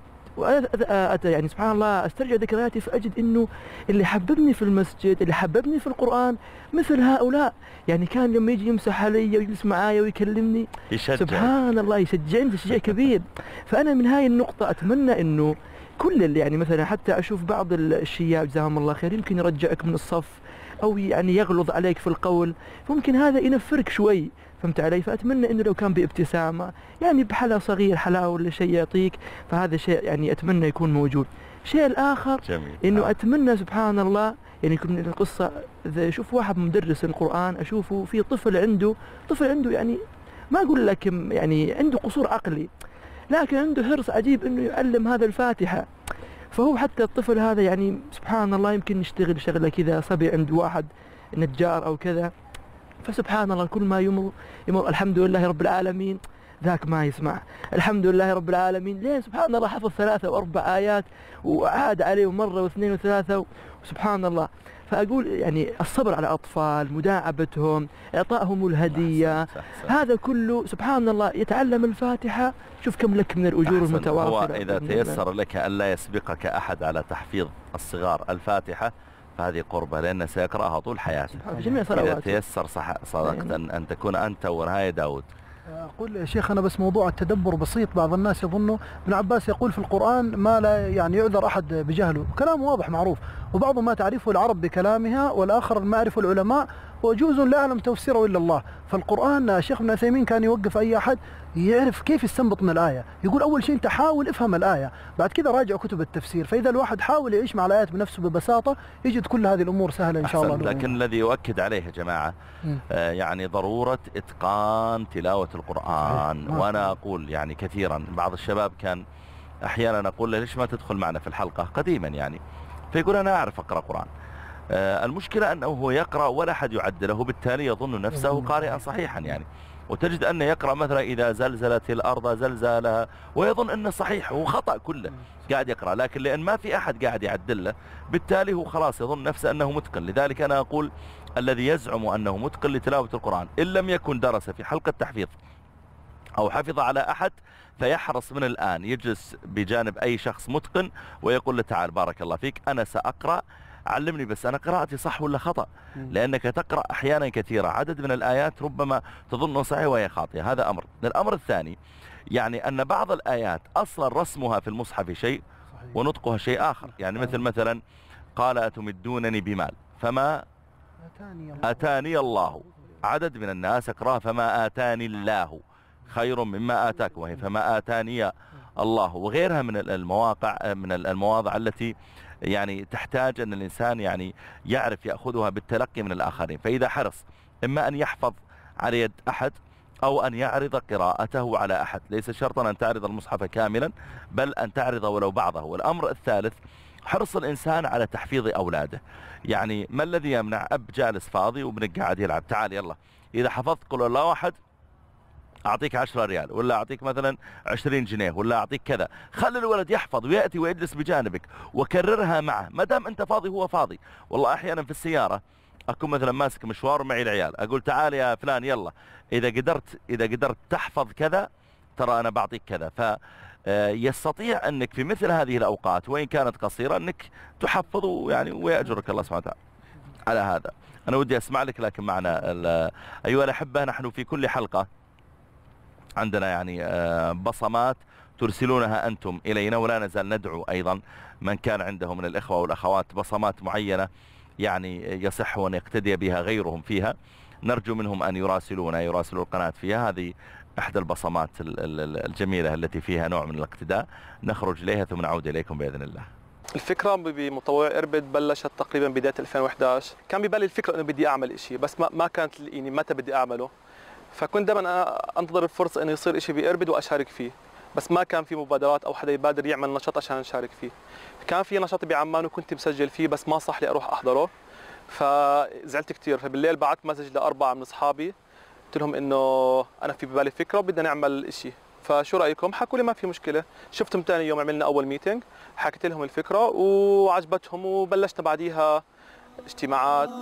S11: وأتى يعني سبحان الله استرجع ذكرياتي فأجد إنه اللي حببني في المسجد اللي حببني في القرآن مثل هؤلاء. يعني كان لما يجي يمسح علي ويجلس معايا ويكلمني يشجع. سبحان الله يشجعني تشجيع كبير. فأنا من هاي النقطة أتمنى إنه كل اللي يعني مثلا حتى أشوف بعض الشياب جزاهم الله خير يمكن يرجعك من الصف أو يعني يغلظ عليك في القول، فممكن هذا ينفرك شوي، فهمت علي؟ فأتمنى إنه لو كان بابتسامة يعني بحلا صغير حلاوة ولا شيء يعطيك، فهذا شيء يعني أتمنى يكون موجود. الشيء الآخر جميل. إنه آه. أتمنى سبحان الله يعني يكون القصة إذا أشوف واحد مدرس القرآن أشوفه في طفل عنده طفل عنده يعني ما أقول لك يعني عنده قصور عقلي، لكن عنده حرص عجيب إنه يعلم هذا الفاتحة. فهو حتى الطفل هذا يعني سبحان الله يمكن يشتغل شغلة كذا صبي عند واحد نجار أو كذا، فسبحان الله كل ما يمر يمر الحمد لله رب العالمين ذاك ما يسمع الحمد لله رب العالمين، لين سبحان الله حفظ ثلاثة وأربع آيات وعاد عليه مرة واثنين وثلاثة وسبحان الله. فأقول يعني الصبر على الأطفال، مداعبتهم، إعطائهم الهدية، صح صح صح. هذا كله سبحان الله يتعلم الفاتحة، شوف كم لك من الأجور المتوافرة.
S2: هو إذا تيسر لك ألا يسبقك أحد على تحفيظ الصغار الفاتحة فهذه قربة، لأنه سيقرأها طول حياته.
S11: جميع صلوات.
S2: إذا تيسر صدقت أن, أن تكون أنت ونهاية داود.
S7: أقول يا شيخ أنا بس موضوع التدبر بسيط، بعض الناس يظنوا ابن عباس يقول في القرآن ما لا يعني يعذر أحد بجهله، كلام واضح معروف، وبعض ما تعرفه العرب بكلامها والآخر ما يعرفه العلماء وجوز لا يعلم تفسيره إلا الله. فالقرآن الشيخ ابن عثيمين كان يوقف أي أحد يعرف كيف يستنبط من الآية، يقول أول شيء أنت حاول افهم الآية، بعد كذا راجع كتب التفسير، فإذا الواحد حاول يعيش مع الآيات بنفسه ببساطة يجد كل هذه الأمور سهلة إن شاء الله.
S2: لكن الذي يؤكد عليه يا جماعة آه يعني ضرورة إتقان تلاوة القرآن. وأنا أقول يعني كثيرا بعض الشباب كان أحيانا أقول له ليش ما تدخل معنا في الحلقة قديما يعني، فيقول أنا أعرف أقرأ قرآن. المشكلة أنه هو يقرأ ولا أحد يعدله، بالتالي يظن نفسه قارئا صحيحا يعني. وتجد أنه يقرأ مثلا إذا زلزلت الأرض زلزالها ويظن أنه صحيح، هو خطأ كله قاعد يقرأ، لكن لأن ما في أحد قاعد يعدله بالتالي هو خلاص يظن نفسه أنه متقن. لذلك أنا أقول الذي يزعم أنه متقن لتلاوة القرآن إن لم يكن درس في حلقة تحفيظ أو حفظ على أحد فيحرص من الآن يجلس بجانب أي شخص متقن ويقول له تعال بارك الله فيك أنا سأقرأ، علمني بس أنا قراءتي صح ولا خطأ، لأنك تقرأ أحيانا كثيرة عدد من الآيات ربما تظن صحيح وهي خاطئة. هذا أمر. الأمر الثاني يعني أن بعض الآيات أصلا رسمها في المصحف شيء ونطقها شيء آخر، يعني مثل مثلا قال أتمدونني بمال فما أتاني الله، عدد من الناس يقرأها فما آتاني الله خير مما آتاكم، وهي فما آتاني الله، وغيرها من المواقع من المواضع التي يعني تحتاج أن الإنسان يعني يعرف يأخذها بالتلقي من الآخرين. فإذا حرص إما أن يحفظ على يد أحد أو أن يعرض قراءته على أحد، ليس شرطا أن تعرض المصحف كاملا بل أن تعرض ولو بعضه. والأمر الثالث حرص الإنسان على تحفيظ أولاده. يعني ما الذي يمنع أب جالس فاضي وابنك قاعد يلعب، تعال يلا إذا حفظت قل الله واحد أعطيك عشرة ريال ولا أعطيك مثلا عشرين جنيه ولا أعطيك كذا، خلي الولد يحفظ ويأتي ويجلس بجانبك وكررها معه ما دام أنت فاضي هو فاضي. والله أحيانا في السيارة أكون مثلا ماسك مشوار ومعي العيال أقول تعال يا فلان يلا إذا قدرت إذا قدرت تحفظ كذا ترى أنا بعطيك كذا. فيستطيع أنك في مثل هذه الأوقات وإن كانت قصيرة أنك تحفظ يعني ويأجرك الله سبحانه وتعالى على هذا. أنا ودي أسمع لك لكن معنا أيها الأحبة نحن في كل حلقة عندنا يعني بصمات ترسلونها أنتم إلينا، ولا نزال ندعو أيضا من كان عنده من الإخوة والأخوات بصمات معينة يعني يصح أن يقتدي بها غيرهم فيها، نرجو منهم أن يراسلونا يراسلوا القناة فيها. هذه إحدى البصمات الجميلة التي فيها نوع من الاقتداء، نخرج إليها ثم نعود إليكم بإذن الله.
S13: الفكرة بمطوع إربد بلشت تقريبا بداية ألفين وإحدى عشر، كان ببالي الفكرة إنه بدي أعمل إشي بس ما ما كانت يعني متى بدي أعمله، فكنت دائما انتظر الفرصه انه يصير شيء بإربد واشارك فيه، بس ما كان في مبادرات او حدا يبادر يعمل نشاط عشان نشارك فيه. كان في نشاط بعمان وكنت مسجل فيه بس ما صح لي اروح احضره، فزعلت كثير. فبالليل بعثت مسج لاربعه من اصحابي قلت لهم انه انا في ببالي فكره وبدنا نعمل شيء، فشو رايكم؟ حكوا لي ما في مشكله. شفتهم ثاني يوم عملنا اول ميتنج، حكيت لهم الفكره وعجبتهم وبلشنا بعديها اجتماعات.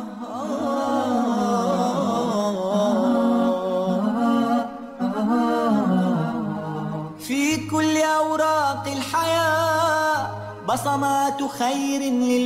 S1: في كل أوراق الحياة بصمات خير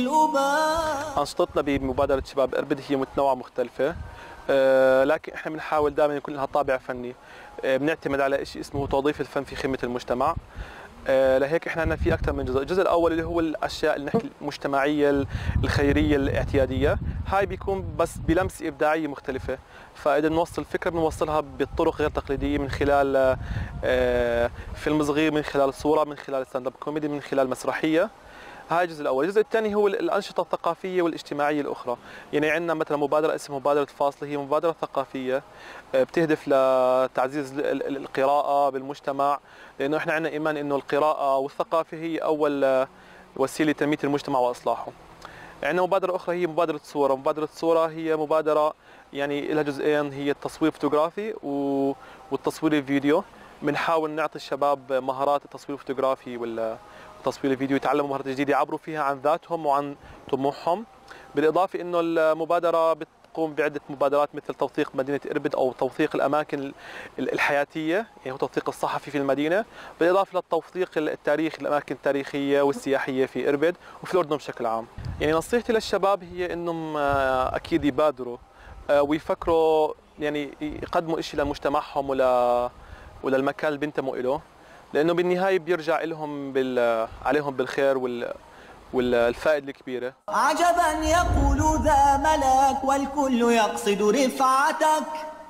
S1: للأباء.
S13: أنشطتنا بمبادرة شباب إربد هي متنوعة مختلفة، أه لكن احنا بنحاول دائما يكون لها طابع فني، أه بنعتمد على شيء اسمه توظيف الفن في خدمة المجتمع. أه لهيك احنا عندنا في اكثر من جزء، الجزء الاول اللي هو الاشياء اللي نحكي المجتمعيه الخيريه الاعتياديه، هاي بيكون بس بلمسه ابداعيه مختلفه، فاذا نوصل الفكره بنوصلها بطرق غير تقليديه من خلال أه فيلم صغير، من خلال صوره، من خلال ستاند اب كوميدي، من خلال مسرحيه. هاي الجزء الاول. الجزء الثاني هو الانشطه الثقافيه والاجتماعيه الاخرى، يعني عندنا مثلا مبادره اسمها مبادره فاصله، هي مبادره ثقافيه بتهدف لتعزيز القراءه بالمجتمع، لانه احنا عندنا ايمان انه القراءه والثقافه هي اول وسيله لتنميه المجتمع واصلاحه. عندنا مبادره اخرى هي مبادره صوره، مبادره صوره هي مبادره يعني لها جزئين، هي التصوير الفوتوغرافي والتصوير الفيديو. بنحاول نعطي الشباب مهارات التصوير الفوتوغرافي وال تصوير الفيديو، يتعلموا مهارات جديدة يعبروا فيها عن ذاتهم وعن طموحهم. بالإضافة إنه المبادرة بتقوم بعدة مبادرات مثل توثيق مدينة إربد أو توثيق الأماكن الحياتية، يعني هو توثيق الصحفي في المدينة، بالإضافة للتوثيق التاريخ الأماكن التاريخية والسياحية في إربد وفي الأردن بشكل عام. يعني نصيحتي للشباب هي إنهم أكيد يبادروا ويفكروا يعني يقدموا إشي لمجتمعهم ولا وللمكان اللي بينتموا إله، لأنه بالنهاية بيرجع لهم بال... عليهم بالخير وال... والفائدة الكبيرة.
S1: عجبا يقول ذا ملك والكل يقصد رفعتك،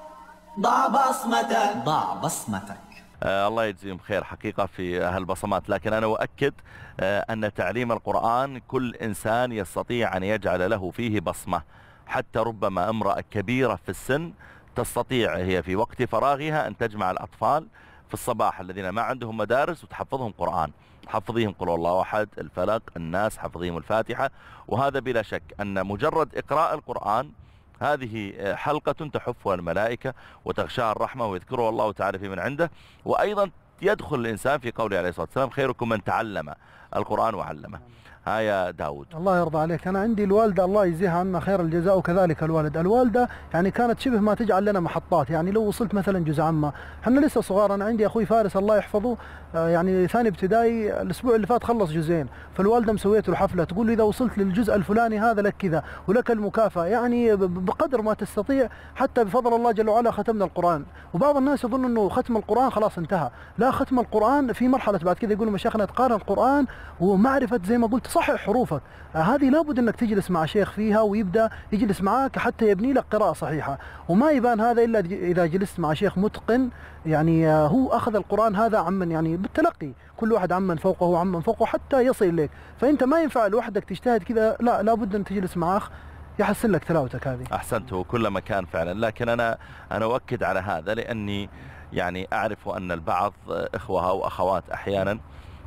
S1: ضع بصمتك ضع بصمتك.
S2: آه الله يجزيهم خير حقيقة في هالبصمات، لكن أنا أؤكد آه أن تعليم القرآن كل إنسان يستطيع أن يجعل له فيه بصمة، حتى ربما امرأة كبيرة في السن تستطيع هي في وقت فراغها أن تجمع الأطفال في الصباح الذين ما عندهم مدارس وتحفظهم قرآن، حفظيهم قل الله أحد، الفلق، الناس، حفظيهم الفاتحة. وهذا بلا شك أن مجرد إقراء القرآن هذه حلقة تحفها الملائكة وتغشاها الرحمة ويذكره الله تعالى في من عنده. وأيضا يدخل الإنسان في قوله عليه الصلاة والسلام خيركم من تعلم القرآن وعلمه. ها يا داود.
S7: الله يرضى عليك. أنا عندي الوالدة الله يجزيها عنا خير الجزاء وكذلك الوالد. الوالدة يعني كانت شبه ما تجعل لنا محطات، يعني لو وصلت مثلا جزء عامة، احنا لسه صغار. أنا عندي أخوي فارس الله يحفظه يعني ثاني ابتدائي، الأسبوع اللي فات خلص جزئين، فالوالدة مسويت له حفلة تقول له إذا وصلت للجزء الفلاني هذا لك كذا ولك المكافأة، يعني بقدر ما تستطيع. حتى بفضل الله جل وعلا ختمنا القرآن. وبعض الناس يظن أنه ختم القرآن خلاص انتهى، لا، ختم القرآن في مرحلة بعد كذا. يقولوا مشايخنا تقارن القرآن ومعرفة زي ما قلت صحح حروفك، هذه لابد انك تجلس مع شيخ فيها ويبدا يجلس معك حتى يبني لك قراءه صحيحه. وما يبان هذا الا اذا جلست مع شيخ متقن، يعني هو اخذ القران هذا عمن يعني بالتلقي، كل واحد عمن فوقه وعمن فوقه حتى يصل اليك. فانت ما ينفع لوحدك تجتهد كذا، لا، لابد ان تجلس مع اخ يحسن لك تلاوتك هذه.
S2: احسنت، كل مكان فعلا. لكن انا انا اؤكد على هذا لاني يعني اعرف ان البعض اخوه واخوات احيانا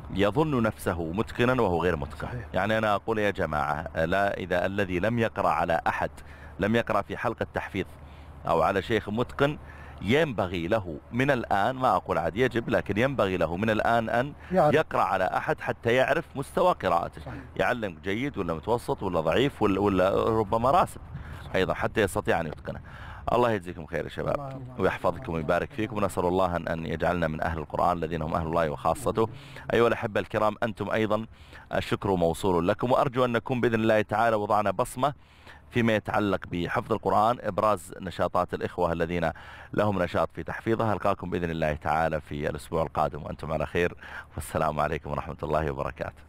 S2: يظن نفسه متقنا وهو غير متقن. صحيح. يعني أنا أقول يا جماعة، لا، إذا الذي لم يقرأ على أحد، لم يقرأ في حلقة تحفيظ أو على شيخ متقن، ينبغي له من الآن، ما أقول عاد يجب، لكن ينبغي له من الآن أن يعرف. يقرأ على أحد حتى يعرف مستوى قراءته. صحيح. يعلم جيد ولا متوسط ولا ضعيف ولا, ولا ربما راسب أيضا حتى يستطيع أن يتقنه. الله يجزيكم خير يا شباب ويحفظكم ويبارك فيكم، ونسأل الله أن يجعلنا من أهل القرآن الذين هم أهل الله وخاصته. أيها الأحبة الكرام، أنتم أيضا الشكر موصول لكم، وأرجو أن نكون بإذن الله تعالى وضعنا بصمة فيما يتعلق بحفظ القرآن، إبراز نشاطات الإخوة الذين لهم نشاط في تحفيظها. ألقاكم بإذن الله تعالى في الأسبوع القادم وأنتم على خير، والسلام عليكم ورحمة الله وبركاته.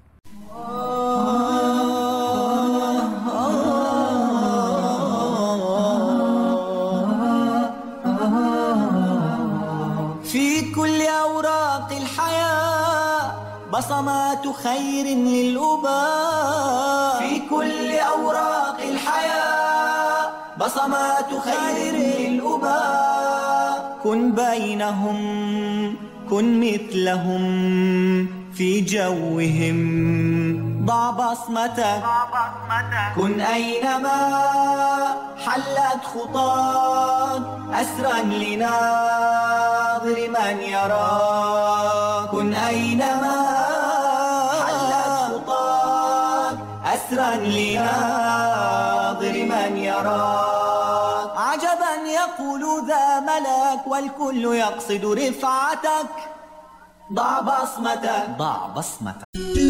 S1: في كل أوراق الحياة بصمات خير للأباء، في كل أوراق الحياة بصمات خير للأباء. كن بينهم، كن مثلهم في جوهم، ضع بصمتك، كن أينما حلت خطاك أسرا لناظر من يراك. كن أينما حلت خطاك أسرا لناظر من يراك. عجبا يقول ذا ملك والكل يقصد رفعتك، ضع بصمتك، ضع بصمتك.